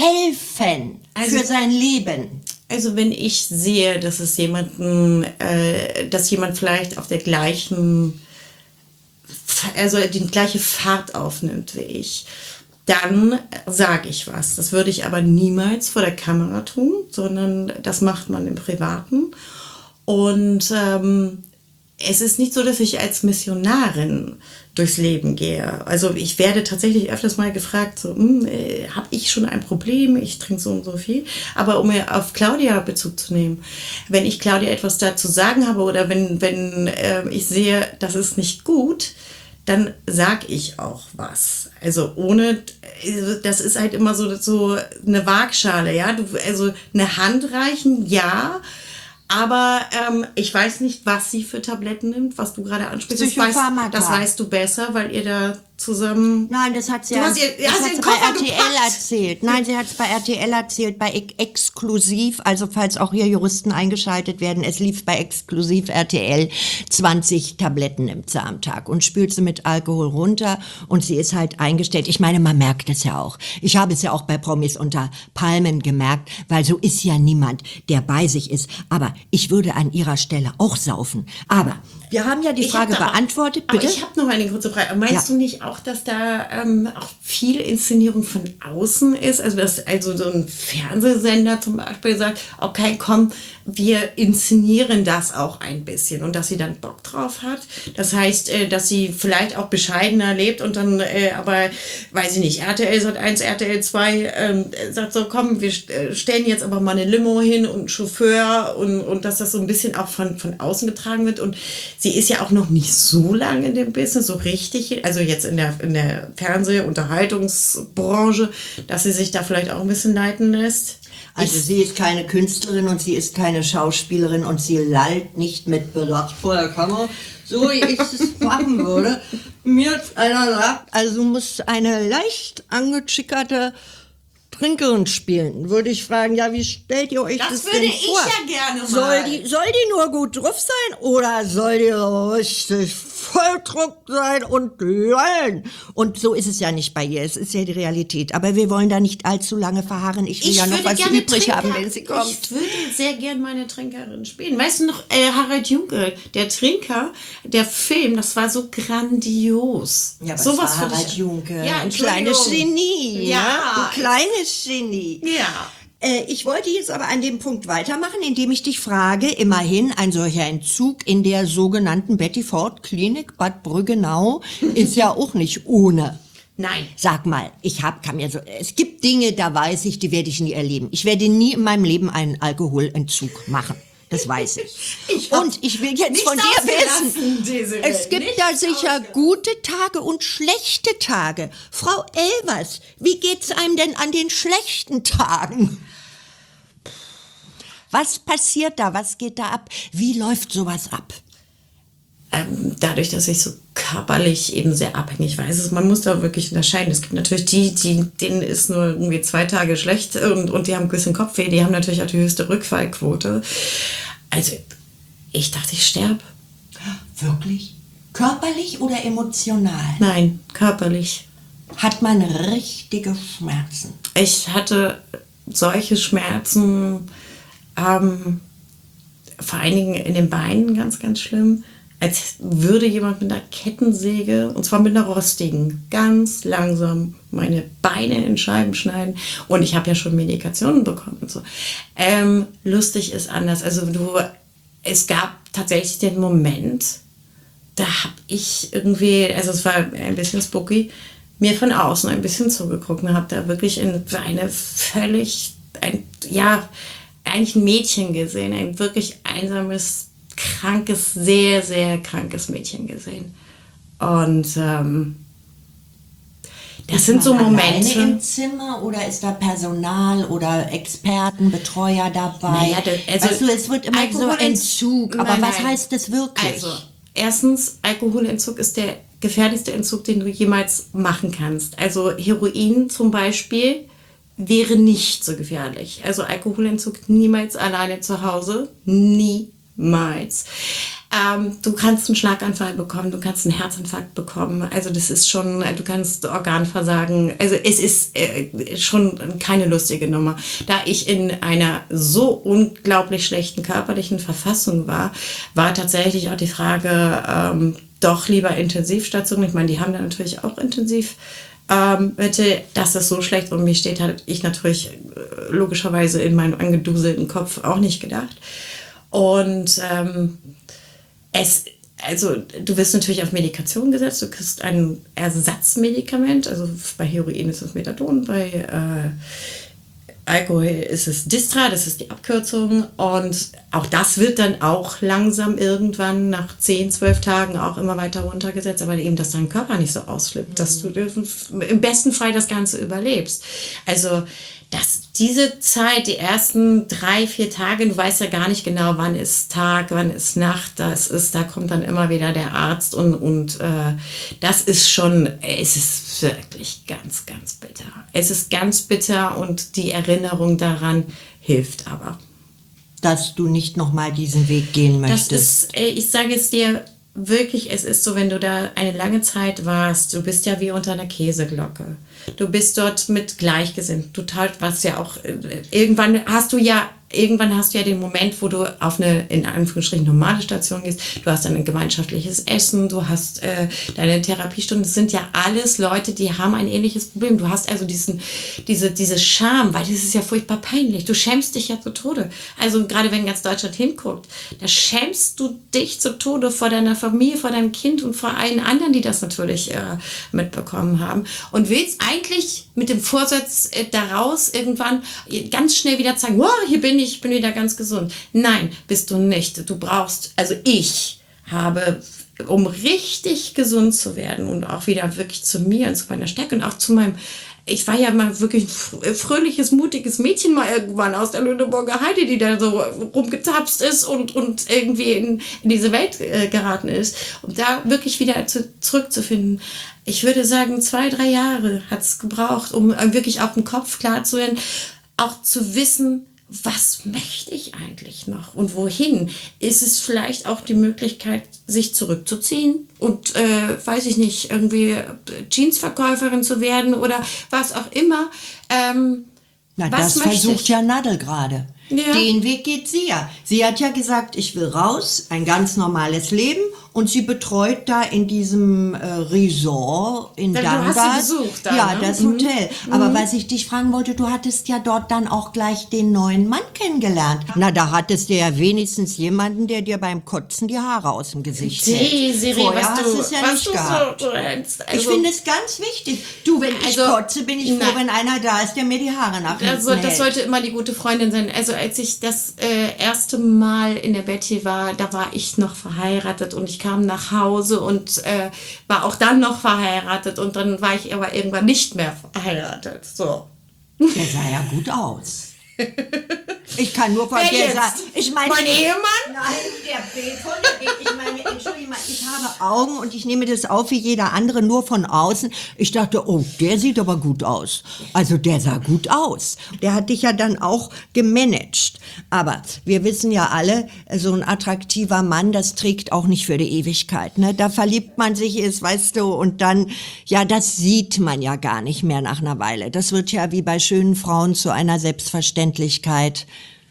helfen Also- für sein Leben? Also wenn ich sehe, dass es jemanden, äh, dass jemand vielleicht auf der gleichen, also die gleiche Fahrt aufnimmt wie ich, dann sage ich was. Das würde ich aber niemals vor der Kamera tun, sondern das macht man im Privaten. Und ähm, es ist nicht so, dass ich als Missionarin durchs Leben gehe. Also ich werde tatsächlich öfters mal gefragt, so, hm, äh, habe ich schon ein Problem? Ich trinke so und so viel. Aber um mir auf Claudia Bezug zu nehmen, wenn ich Claudia etwas dazu sagen habe oder wenn, wenn äh, ich sehe, das ist nicht gut, dann sag ich auch was. Also ohne, das ist halt immer so, so eine Waagschale, ja. Du, also eine Hand reichen, ja, Aber ähm, ich weiß nicht, was sie für Tabletten nimmt, was du gerade ansprichst. Das weißt, das weißt du besser, weil ihr da zusammen... Nein, das hat sie, Du ja, hast ihr- das hast hat den sie bei Koffer R T L gepackt. erzählt. Nein, sie hat es bei R T L erzählt, bei Ex- Exklusiv, also falls auch hier Juristen eingeschaltet werden, es lief bei Exklusiv R T L, zwanzig Tabletten nimmt sie am Tag und spült sie mit Alkohol runter und sie ist halt eingestellt. Ich meine, man merkt es ja auch. Ich habe es ja auch bei Promis unter Palmen gemerkt, weil so ist ja niemand, der bei sich ist. Aber ich würde an ihrer Stelle auch saufen. Aber wir haben ja die Ich hab Frage da auch- beantwortet, aber bitte. ich habe noch eine kurze Frage. Meinst Ja. du nicht auch, dass da ähm, auch viel Inszenierung von außen ist? Also dass also so ein Fernsehsender zum Beispiel sagt, okay, komm, wir inszenieren das auch ein bisschen und dass sie dann Bock drauf hat. Das heißt, äh, dass sie vielleicht auch bescheidener lebt und dann äh, aber, weiß ich nicht, R T L Sat eins, R T L zwei ähm, sagt so, komm, wir st- äh, stellen jetzt aber mal eine Limo hin und einen Chauffeur und, und dass das so ein bisschen auch von, von außen getragen wird. Und sie ist ja auch noch nicht so lange in dem Business, so richtig, also jetzt in der, in der Fernseh-Unterhaltungsbranche, dass sie sich da vielleicht auch ein bisschen leiten lässt. Also sie ist keine Künstlerin und sie ist keine Schauspielerin und sie lallt nicht mit Bedacht vor der Kamera, so wie ich es machen würde. Mir jetzt einer sagt, also du musst eine leicht angeschickerte Trinkerin spielen, würde ich fragen, ja, wie stellt ihr euch das, Das das würde denn ich vor? ja gerne Soll mal. die, soll die nur gut drauf sein oder soll die richtig Volldruck sein und lallen? Und so ist es ja nicht bei ihr, es ist ja die Realität. Aber wir wollen da nicht allzu lange verharren. Ich will ja noch was übrig Trinker- haben, wenn sie kommt. Ich würde sehr gerne meine Trinkerin spielen. Weißt du noch, äh, Harald Junke, der Trinker, der Film, das war so grandios. Ja, aber Sowas es war würde Harald ich- Junke, Ja, ein kleines Entschuldigung. Genie. Ja. Ein kleines Genie. Ja. Äh, Ich wollte jetzt aber an dem Punkt weitermachen, indem ich dich frage, immerhin ein solcher Entzug in der sogenannten Betty Ford Klinik Bad Brüggenau ist ja auch nicht ohne. Nein. Sag mal, ich hab, kann mir so, es gibt Dinge, da weiß ich, die werde ich nie erleben. Ich werde nie in meinem Leben einen Alkoholentzug machen. Das weiß ich. Ich hab Und ich will jetzt nichts von dir ausgelassen, wissen, Desiree, es gibt nichts da sicher ausgelassen. gute Tage und schlechte Tage. Frau Elvers, wie geht's einem denn an den schlechten Tagen? Was passiert da? Was geht da ab? Wie läuft sowas ab? Ähm, dadurch, dass ich so körperlich eben sehr abhängig war. Also man muss da wirklich unterscheiden. Es gibt natürlich die, die, denen ist nur irgendwie zwei Tage schlecht und, und die haben ein bisschen Kopfweh, die haben natürlich auch die höchste Rückfallquote. Also ich dachte, ich sterbe. Wirklich? Körperlich oder emotional? Nein, körperlich. Hat man richtige Schmerzen? Ich hatte solche Schmerzen, ähm, vor allen Dingen in den Beinen ganz, ganz schlimm, als würde jemand mit einer Kettensäge, und zwar mit einer rostigen, ganz langsam meine Beine in Scheiben schneiden. Und ich habe ja schon Medikationen bekommen und so. Ähm, lustig ist anders. Also du, es gab tatsächlich den Moment, da habe ich irgendwie, also es war ein bisschen spooky, mir von außen ein bisschen zugeguckt und habe da wirklich in eine völlig, ein, ja, eigentlich ein Mädchen gesehen, ein wirklich einsames, krankes, sehr, sehr krankes Mädchen gesehen. Und ähm, das sind so Alleine Momente. im Zimmer oder ist da Personal oder Experten, Betreuer dabei? Naja, das- also weißt du, es wird immer so Alkoholentzug- Entzug, aber Nein, was nein. heißt das wirklich? Also, erstens, Alkoholentzug ist der gefährlichste Entzug, den du jemals machen kannst. Also Heroin zum Beispiel wäre nicht so gefährlich. Also Alkoholentzug niemals alleine zu Hause. Niemals. Ähm, du kannst einen Schlaganfall bekommen, du kannst einen Herzinfarkt bekommen. Also das ist schon, du kannst Organversagen. Also es ist äh, schon keine lustige Nummer. Da ich in einer so unglaublich schlechten körperlichen Verfassung war, war tatsächlich auch die Frage, ähm, doch lieber Intensivstation. Ich meine, die haben da natürlich auch intensiv Ähm, bitte, dass das so schlecht um mich steht, hatte ich natürlich äh, logischerweise in meinem angeduselten Kopf auch nicht gedacht. Und ähm, es, also du wirst natürlich auf Medikation gesetzt, du kriegst ein Ersatzmedikament, also bei Heroin ist es Methadon, bei äh, Alkohol ist es Distra, das ist die Abkürzung, und auch das wird dann auch langsam irgendwann nach zehn, zwölf Tagen auch immer weiter runtergesetzt, aber eben, dass dein Körper nicht so ausflippt, dass du im besten Fall das Ganze überlebst. Also dass diese Zeit, die ersten drei, vier Tage, du weißt ja gar nicht genau, wann ist Tag, wann ist Nacht, das ist, da kommt dann immer wieder der Arzt und, und äh, das ist schon, es ist wirklich ganz, ganz bitter. Es ist ganz bitter und die Erinnerung daran hilft aber. Dass du nicht nochmal diesen Weg gehen möchtest. Das ist, ich sage es dir wirklich, es ist so, wenn du da eine lange Zeit warst, du bist ja wie unter einer Käseglocke. Du bist dort mit Gleichgesinnten. Du warst ja auch, irgendwann hast du ja, irgendwann hast du ja den Moment, wo du auf eine, in Anführungsstrichen, normale Station gehst. Du hast dann ein gemeinschaftliches Essen, du hast äh, deine Therapiestunden. Das sind ja alles Leute, die haben ein ähnliches Problem. Du hast also diesen, diese, diese Scham, weil das ist ja furchtbar peinlich. Du schämst dich ja zu Tode. Also gerade wenn ganz Deutschland hinguckt, da schämst du dich zu Tode vor deiner Familie, vor deinem Kind und vor allen anderen, die das natürlich äh, mitbekommen haben. Und willst eigentlich mit dem Vorsatz äh, daraus irgendwann ganz schnell wieder zeigen, wow, hier bin ich, ich bin wieder ganz gesund. Nein, bist du nicht. Du brauchst, also ich habe, um richtig gesund zu werden und auch wieder wirklich zu mir und zu meiner Stärke und auch zu meinem, ich war ja mal wirklich ein fröhliches, mutiges Mädchen mal irgendwann aus der Lüneburger Heide, die da so rumgetapst ist und, und irgendwie in, in diese Welt äh, geraten ist. Um da wirklich wieder zu, zurückzufinden. Ich würde sagen, zwei, drei Jahre hat es gebraucht, um wirklich auch im Kopf klar zu werden, auch zu wissen, was möchte ich eigentlich noch und wohin? Ist es vielleicht auch die Möglichkeit, sich zurückzuziehen und, äh, weiß ich nicht, irgendwie Jeansverkäuferin zu werden oder was auch immer? Ähm, Na, was das möchte versucht ich? ja Nadel gerade. Ja. Den Weg geht sie ja. Sie hat ja gesagt, ich will raus, ein ganz normales Leben, und sie betreut da in diesem äh, Resort in Du Damgard. hast sie besucht da, Ja, ne? das Mhm. Hotel. Aber was ich dich fragen wollte, du hattest ja dort dann auch gleich den neuen Mann kennengelernt. Na, da hattest du ja wenigstens jemanden, der dir beim Kotzen die Haare aus dem Gesicht hält. Desiree, Vorher was hast du, du es ja was nicht du gehabt. so hältst. Ich Also, finde es ganz wichtig. Du, wenn ich Also, kotze, bin ich froh, nein. wenn einer da ist, der mir die Haare nach hinten Also, das hält. sollte immer die gute Freundin sein. Also als ich das äh, erste Mal in der Betty war, da war ich noch verheiratet und ich kam nach Hause und äh, war auch dann noch verheiratet und dann war ich aber irgendwann nicht mehr verheiratet. So. Der sah ja gut aus. Ich kann nur von Wer dir jetzt? sagen, ich meine, Mein Ehemann? Nein, der Bild von der Bild. Ich meine, entschuldige mal, ich habe Augen und ich nehme das auf wie jeder andere, nur von außen. Ich dachte, oh, der sieht aber gut aus. Also der sah gut aus. Der hat dich ja dann auch gemanagt. Aber wir wissen ja alle, so ein attraktiver Mann, das trägt auch nicht für die Ewigkeit. Ne? Da verliebt man sich, ist, weißt du, und dann, ja, das sieht man ja gar nicht mehr nach einer Weile. Das wird ja wie bei schönen Frauen zu einer Selbstverständlichkeit.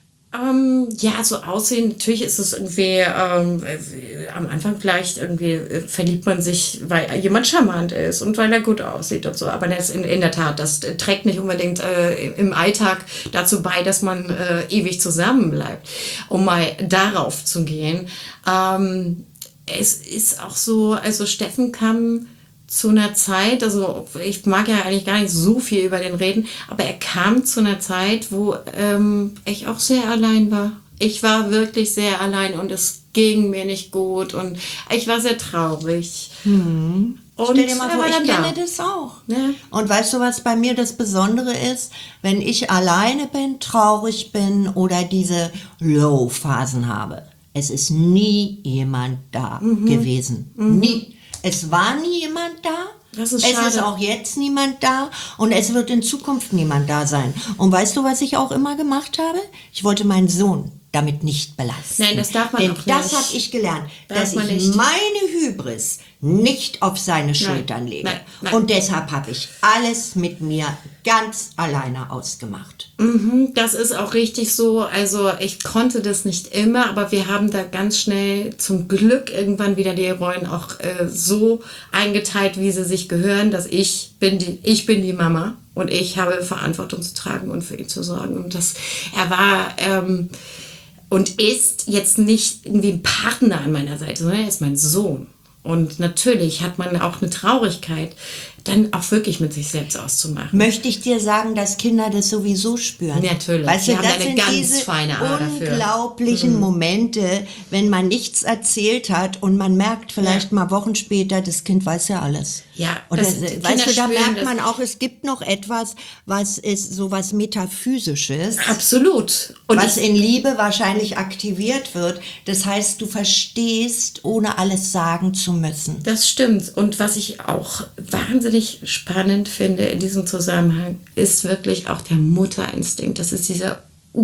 Ähm, ja, so aussehen, natürlich ist es irgendwie ähm, äh, am Anfang vielleicht irgendwie äh, verliebt man sich, weil jemand charmant ist und weil er gut aussieht und so. Aber das in, in der Tat, das äh, trägt nicht unbedingt äh, im Alltag dazu bei, dass man äh, ewig zusammen bleibt. Um mal darauf zu gehen. Ähm, es ist auch so, also Steffen kam zu einer Zeit, also ich mag ja eigentlich gar nicht so viel über den reden, aber er kam zu einer Zeit, wo ähm, ich auch sehr allein war. Ich war wirklich sehr allein und es ging mir nicht gut und ich war sehr traurig. Hm. Und Stell dir mal er vor, war ich dann kenne da. das auch. Ja. Und weißt du, was bei mir das Besondere ist? Wenn ich alleine bin, traurig bin oder diese Low-Phasen habe. Es ist nie jemand da Mhm. gewesen. Nie. Es war nie jemand da. Das ist es schade. ist auch jetzt niemand da und es wird in Zukunft niemand da sein. Und weißt du, was ich auch immer gemacht habe? Ich wollte meinen Sohn damit nicht belasten. Nein, das darf man Denn auch das nicht. habe ich gelernt, Darf dass man ich nicht. meine Hybris nicht auf seine Schultern lege. nein, nein. Und deshalb habe ich alles mit mir ganz alleine ausgemacht. Mhm, das ist auch richtig so. Also ich konnte das nicht immer, aber wir haben da ganz schnell zum Glück irgendwann wieder die Rollen auch äh, so eingeteilt, wie sie sich gehören, dass ich bin die, ich bin die Mama und ich habe Verantwortung zu tragen und für ihn zu sorgen. Und das, er war ähm, und ist jetzt nicht irgendwie ein Partner an meiner Seite, sondern er ist mein Sohn. Und natürlich hat man auch eine Traurigkeit dann auch wirklich mit sich selbst auszumachen. Möchte ich dir sagen, dass Kinder das sowieso spüren. Natürlich. Weißt Die du, haben das eine sind ganz diese feine Ader dafür. unglaublichen Mhm. Momente, wenn man nichts erzählt hat und man merkt vielleicht Ja. mal Wochen später, das Kind weiß ja alles. Ja, und das- das, die weißt Kinder du, da spüren merkt das. man auch, es gibt noch etwas, was ist so was Metaphysisches. Absolut. Und was ich, in Liebe wahrscheinlich aktiviert wird. Das heißt, du verstehst, ohne alles sagen zu müssen. das stimmt. Und was ich auch wahnsinnig spannend finde in diesem Zusammenhang, ist wirklich auch der Mutterinstinkt. Das ist dieser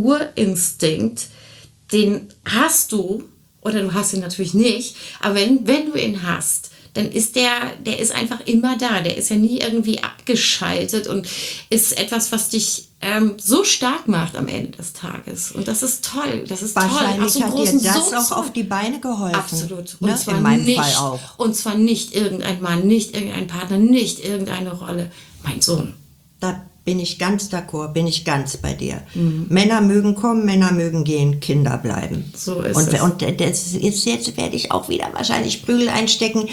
Urinstinkt, den hast du, oder du hast ihn natürlich nicht, aber wenn, wenn du ihn hast, dann ist der, der ist einfach immer da. Der ist ja nie irgendwie abgeschaltet und ist etwas, was dich ähm, so stark macht am Ende des Tages. Und das ist toll. Das ist toll. Wahrscheinlich Aus so einem hat dir großen das Sohn auch zu- auf die Beine geholfen. Absolut. Und Ne? zwar In meinem nicht, Fall auch. Und zwar nicht irgendein Mann, nicht irgendein Partner, nicht irgendeine Rolle. Mein Sohn. Da bin ich ganz d'accord, bin ich ganz bei dir. Mhm. Männer mögen kommen, Männer mögen gehen, Kinder bleiben. So ist und, es. Und das ist, jetzt werde ich auch wieder wahrscheinlich Prügel einstecken.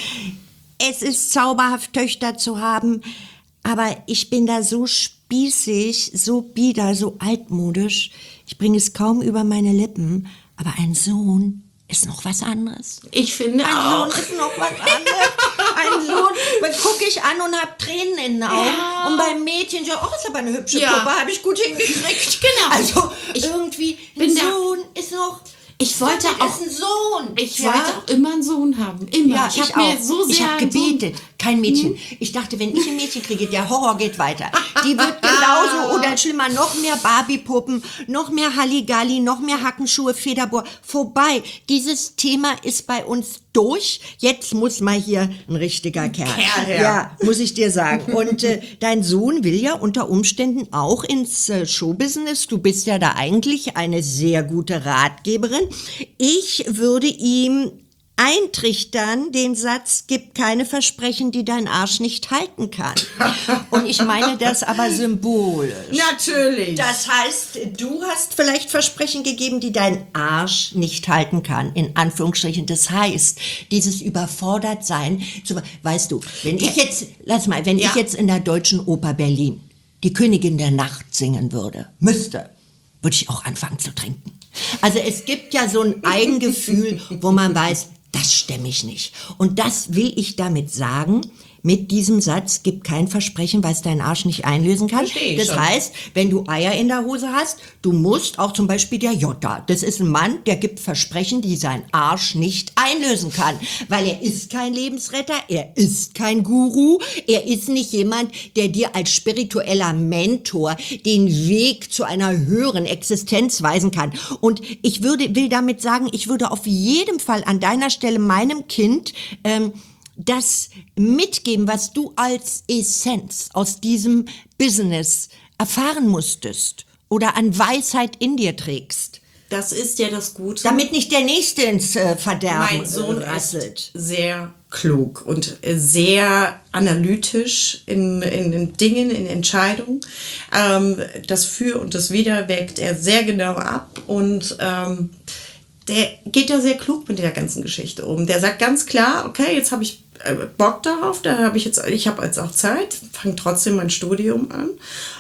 Es ist zauberhaft, Töchter zu haben, aber ich bin da so spießig, so bieder, so altmodisch. Ich bringe es kaum über meine Lippen, aber ein Sohn ist noch was anderes. Ich finde Ein auch. Sohn ist noch was anderes. Ein Sohn gucke ich an und habe Tränen in den Augen. Ja. Und beim Mädchen so, oh, ist aber eine hübsche Ja. Puppe, habe ich gut hingekriegt. Genau. Also Ich irgendwie, bin ein da- Sohn ist noch... Ich wollte David auch- ist ein Sohn. Ich ja? wollte auch immer einen Sohn haben. Immer. Ja, ich ich, habe mir auch. so sehr ich habe einen Sohn- gebetet, kein Mädchen. Ich dachte, wenn ich ein Mädchen kriege, der Horror geht weiter. Die wird genauso oder schlimmer, noch mehr Barbie-Puppen, noch mehr Halligalli, noch mehr Hackenschuhe, Federbohr. Vorbei. Dieses Thema ist bei uns durch. Jetzt muss mal hier ein richtiger Kerl. Kerl her. Ja, muss ich dir sagen. Und äh, dein Sohn will ja unter Umständen auch ins äh, Showbusiness. Du bist ja da eigentlich eine sehr gute Ratgeberin. Ich würde ihm eintrichtern den Satz, gib keine Versprechen, die dein Arsch nicht halten kann. Und ich meine das aber symbolisch. Natürlich. Das heißt, du hast vielleicht Versprechen gegeben, die dein Arsch nicht halten kann, in Anführungsstrichen. Das heißt, dieses Überfordertsein, so, weißt du, wenn ich jetzt, lass mal, wenn Ja. ich jetzt in der Deutschen Oper Berlin die Königin der Nacht singen würde, müsste, würde ich auch anfangen zu trinken. Also es gibt ja so ein Eigengefühl, wo man weiß, das stemme ich nicht. Und das will ich damit sagen. Mit diesem Satz, gib kein Versprechen, weil es deinen Arsch nicht einlösen kann. Verstehe ich Das schon. heißt, wenn du Eier in der Hose hast, du musst auch zum Beispiel der Jota. Das ist ein Mann, der gibt Versprechen, die sein Arsch nicht einlösen kann. Weil er ist kein Lebensretter, er ist kein Guru, er ist nicht jemand, der dir als spiritueller Mentor den Weg zu einer höheren Existenz weisen kann. Und ich würde, will damit sagen, ich würde auf jeden Fall an deiner Stelle meinem Kind ähm, das mitgeben, was du als Essenz aus diesem Business erfahren musstest oder an Weisheit in dir trägst, Das ist ja das Gute. damit nicht der Nächste ins äh, Verderben Mein Sohn äh, rasselt. ist sehr klug und sehr analytisch in, in, in Dingen, in Entscheidungen. Ähm, das Für und das Wider wägt er sehr genau ab und ähm, der geht da sehr klug mit der ganzen Geschichte um. Der sagt ganz klar, okay, jetzt habe ich äh, Bock darauf, da habe ich jetzt, ich habe jetzt auch Zeit, fange trotzdem mein Studium an.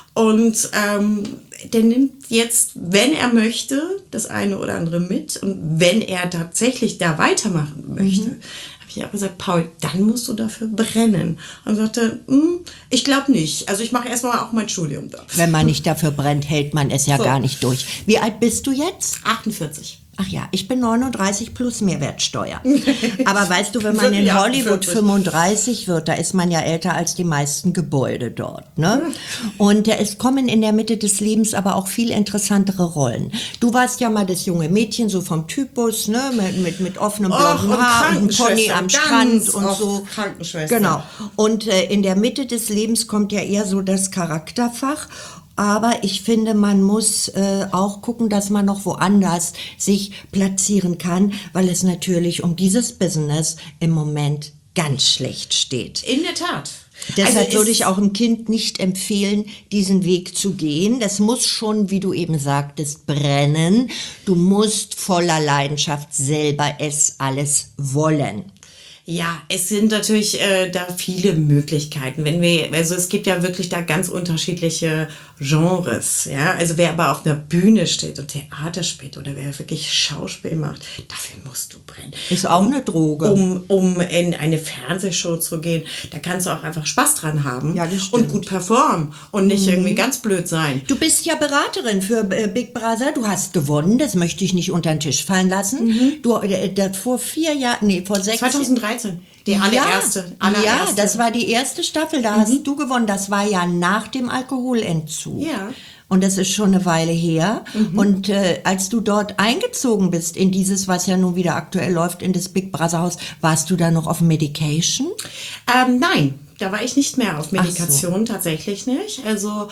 Und ähm, der nimmt jetzt, wenn er möchte, das eine oder andere mit. Und wenn er tatsächlich da weitermachen möchte, habe ich auch gesagt, Paul, dann musst du dafür brennen. Und sagte, hm, ich glaube nicht. Also ich mache erstmal auch mein Studium da. Wenn man nicht dafür brennt, hält man es ja So. gar nicht durch. Wie alt bist du jetzt? achtundvierzig. Ach ja, ich bin neununddreißig plus Mehrwertsteuer. Aber weißt du, wenn man in Ja, Hollywood vierzig. fünfunddreißig wird, da ist man ja älter als die meisten Gebäude dort. Ne? Und äh, es kommen in der Mitte des Lebens aber auch viel interessantere Rollen. Du warst ja mal das junge Mädchen, so vom Typus, ne? mit, mit, mit offenem Och, blonden und Haar und einem Pony Krankenschwester, am ganz Strand und oft so. Krankenschwester. Genau. Und äh, in der Mitte des Lebens kommt ja eher so das Charakterfach. Aber ich finde, man muss äh, auch gucken, dass man noch woanders sich platzieren kann, weil es natürlich um dieses Business im Moment ganz schlecht steht. In der Tat. Deshalb Also würde es- ich auch einem Kind nicht empfehlen, diesen Weg zu gehen. Das muss schon, wie du eben sagtest, brennen. Du musst voller Leidenschaft selber es alles wollen. Ja, es sind natürlich äh, da viele Möglichkeiten. Wenn wir, also es gibt ja wirklich da ganz unterschiedliche Genres, ja. Also wer aber auf einer Bühne steht und Theater spielt oder wer wirklich Schauspiel macht, dafür musst du brennen. Ist auch eine Droge. Um, um in eine Fernsehshow zu gehen, da kannst du auch einfach Spaß dran haben Ja, das stimmt. und gut performen und nicht Mhm. irgendwie ganz blöd sein. Du bist ja Beraterin für äh, Big Brother. Du hast gewonnen, das möchte ich nicht unter den Tisch fallen lassen. Du, äh, das vor vier Jahren, nee, vor sechs zweitausenddreizehn, die allererste. Ja, allererste. ja, das war die erste Staffel, da hast du gewonnen. Das war ja nach dem Alkoholentzug. Ja. Und das ist schon eine Weile her. Und äh, als du dort eingezogen bist in dieses, was ja nun wieder aktuell läuft, in das Big Brother Haus, warst du da noch auf Medication? Ähm, nein, da war ich nicht mehr auf Ach so. Medikation, tatsächlich nicht. Also,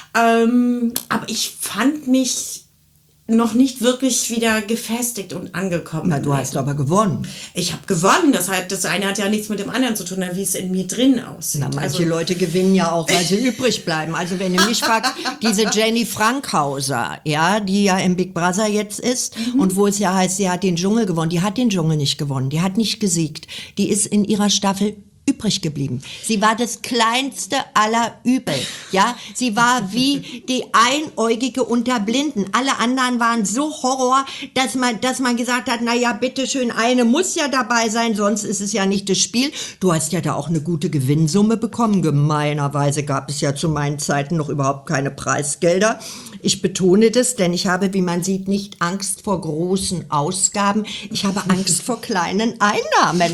ähm, aber ich fand mich noch nicht wirklich wieder gefestigt und angekommen. Na, du hast aber gewonnen. Ich habe gewonnen, deshalb das eine hat ja nichts mit dem anderen zu tun, wie es in mir drin aussieht. Na, manche also, Leute gewinnen ja auch, weil sie übrig bleiben. Also wenn du mich fragst, diese Jenny Frankhauser, ja, die ja im Big Brother jetzt ist und wo es ja heißt, sie hat den Dschungel gewonnen, die hat den Dschungel nicht gewonnen, die hat nicht gesiegt. Die ist in ihrer Staffel übrig geblieben. Sie war das kleinste aller Übel, ja. Sie war wie die Einäugige unter Blinden. Alle anderen waren so Horror, dass man, dass man gesagt hat, na ja, bitteschön, eine muss ja dabei sein, sonst ist es ja nicht das Spiel. Du hast ja da auch eine gute Gewinnsumme bekommen. Gemeinerweise gab es ja zu meinen Zeiten noch überhaupt keine Preisgelder. Ich betone das, denn ich habe, wie man sieht, nicht Angst vor großen Ausgaben. Ich habe Angst vor kleinen Einnahmen.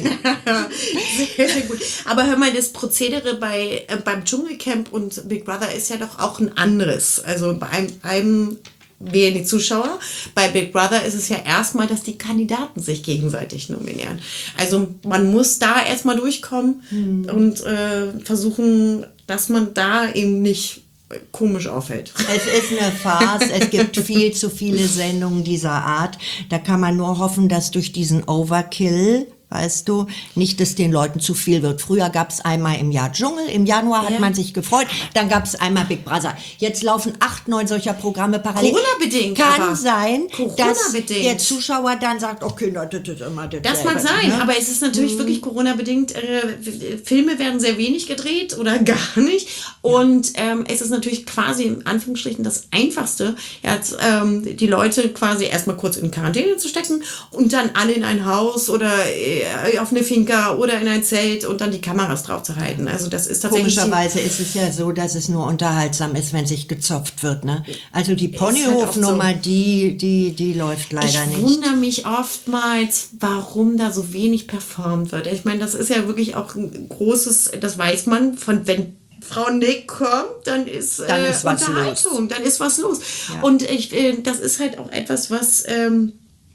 sehr, sehr gut. Aber hör mal, das Prozedere bei, äh, beim Dschungelcamp und Big Brother ist ja doch auch ein anderes. Also bei einem, einem wählen die Zuschauer. Bei Big Brother ist es ja erstmal, dass die Kandidaten sich gegenseitig nominieren. Also man muss da erstmal durchkommen hm. und äh, versuchen, dass man da eben nicht komisch auffällt. Es ist eine Farce, es gibt viel zu viele Sendungen dieser Art. Da kann man nur hoffen, dass durch diesen Overkill, weißt du, nicht, dass den Leuten zu viel wird. Früher gab es einmal im Jahr Dschungel, im Januar hat Ja. man sich gefreut, dann gab es einmal Big Brother. Jetzt laufen acht, neun solcher Programme parallel. Corona-bedingt Kann aber. sein, dass Corona-bedingt. der Zuschauer dann sagt, okay, na, das ist immer das Das mag sein, ne? aber es ist natürlich wirklich Corona-bedingt. Äh, Filme werden sehr wenig gedreht oder gar nicht. Und ähm, es ist natürlich quasi in Anführungsstrichen das Einfachste, jetzt, ähm, die Leute quasi erstmal kurz in Quarantäne zu stecken und dann alle in ein Haus oder äh, auf eine Finca oder in ein Zelt und dann die Kameras drauf zu halten. Also das ist tatsächlich... Komischerweise ist es ja so, dass es nur unterhaltsam ist, wenn sich gezopft wird, ne? Also die halt oft Ponyhof-Nummer, so. die, die, die läuft leider Ich nicht. wundere mich oftmals, warum da so wenig performt wird. Ich meine, das ist ja wirklich auch ein großes, das weiß man, von wenn Frau Nick kommt, dann ist, Dann äh, ist was Unterhaltung, los. dann ist was los. Ja. Und ich, äh, das ist halt auch etwas, was ähm,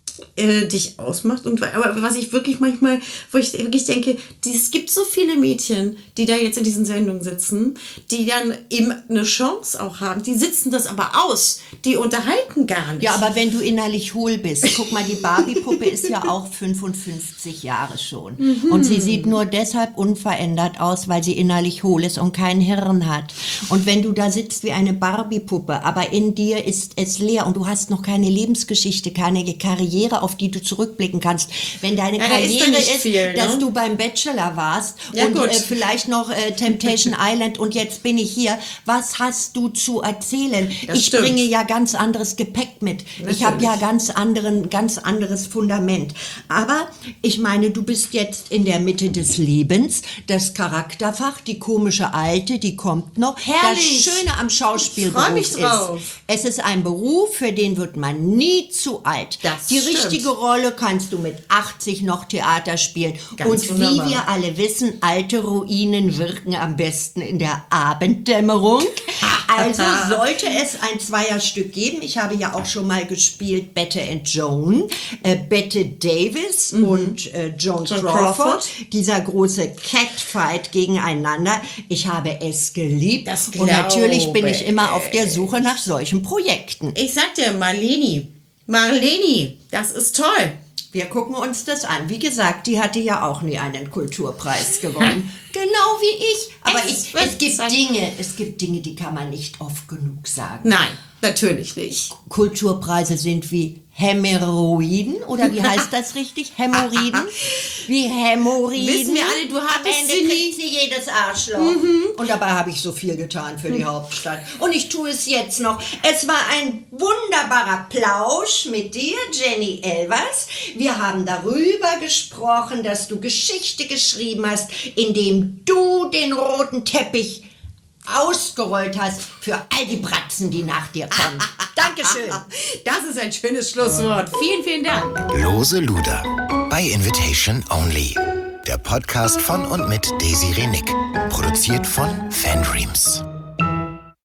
äh, dich ausmacht. Und aber was ich wirklich manchmal, wo ich wirklich denke, die, es gibt so viele Mädchen, die da jetzt in diesen Sendungen sitzen, die dann eben eine Chance auch haben. Die sitzen das aber aus. Die unterhalten gar nicht. Ja, aber wenn du innerlich hohl bist, guck mal, die Barbie-Puppe ist ja auch fünfundfünfzig Jahre schon. Mhm. Und sie sieht nur deshalb unverändert aus, weil sie innerlich hohl ist und kein Hirn hat. Und wenn du da sitzt wie eine Barbie-Puppe, aber in dir ist es leer und du hast noch keine Lebensgeschichte, keine Karriere, auf die du zurückblicken kannst. Wenn deine Ja, da ist Karriere dann nicht ist, viel, ne? dass du beim Bachelor warst Ja, und gut. äh, vielleicht noch äh, Temptation Island und jetzt bin ich hier, was hast du zu erzählen? Das ich stimmt. bringe ja ganz anderes Gepäck mit. Ich habe ja ganz anderen, ganz anderes Fundament. Aber ich meine, du bist jetzt in der Mitte des Lebens, das Charakterfach, die komische Alte, die kommt noch. Herrlich. Das Schöne am Schauspielberuf Ich freu mich drauf. ist, es ist ein Beruf, für den wird man nie zu alt. Das die stimmt. richtige Rolle kannst du mit achtzig noch Theater spielen. Ganz Und wunderbar. wie wir alle wissen, alte Ruinen wirken am besten in der Abenddämmerung. Also sollte es ein Zweierstück geben. Ich habe ja auch schon mal gespielt Bette and Joan, äh, Bette Davis und äh, Joan Joan Crawford. Crawford. Dieser große Catfight gegeneinander. Ich habe es geliebt. Das und natürlich bin glaube ich immer auf der Suche nach solchen Projekten. Ich sag dir, Marleni, Marleni, das ist toll. Wir gucken uns das an. Wie gesagt, die hatte ja auch nie einen Kulturpreis gewonnen. Genau wie ich. Aber Es ich, wird es gibt Zeit. Dinge, es gibt Dinge, die kann man nicht oft genug sagen. Nein. Natürlich nicht. Kulturpreise sind wie Hämorrhoiden, oder wie heißt das richtig? Hämorrhoiden? Wie Hämorrhoiden. Wissen wir alle, du Am hattest Ende sie kriegt sie jedes Arschloch. Mhm. Und dabei habe ich so viel getan für die Hauptstadt. Und ich tue es jetzt noch. Es war ein wunderbarer Plausch mit dir, Jenny Elvers. Wir haben darüber gesprochen, dass du Geschichte geschrieben hast, indem du den roten Teppich ausgerollt hast für all die Bratzen, die nach dir kommen. Dankeschön. Das ist ein schönes Schlusswort. Vielen, vielen Dank. Lose Luder. Bei Invitation Only. Der Podcast von und mit Desiree Nick. Produziert von Fandreams.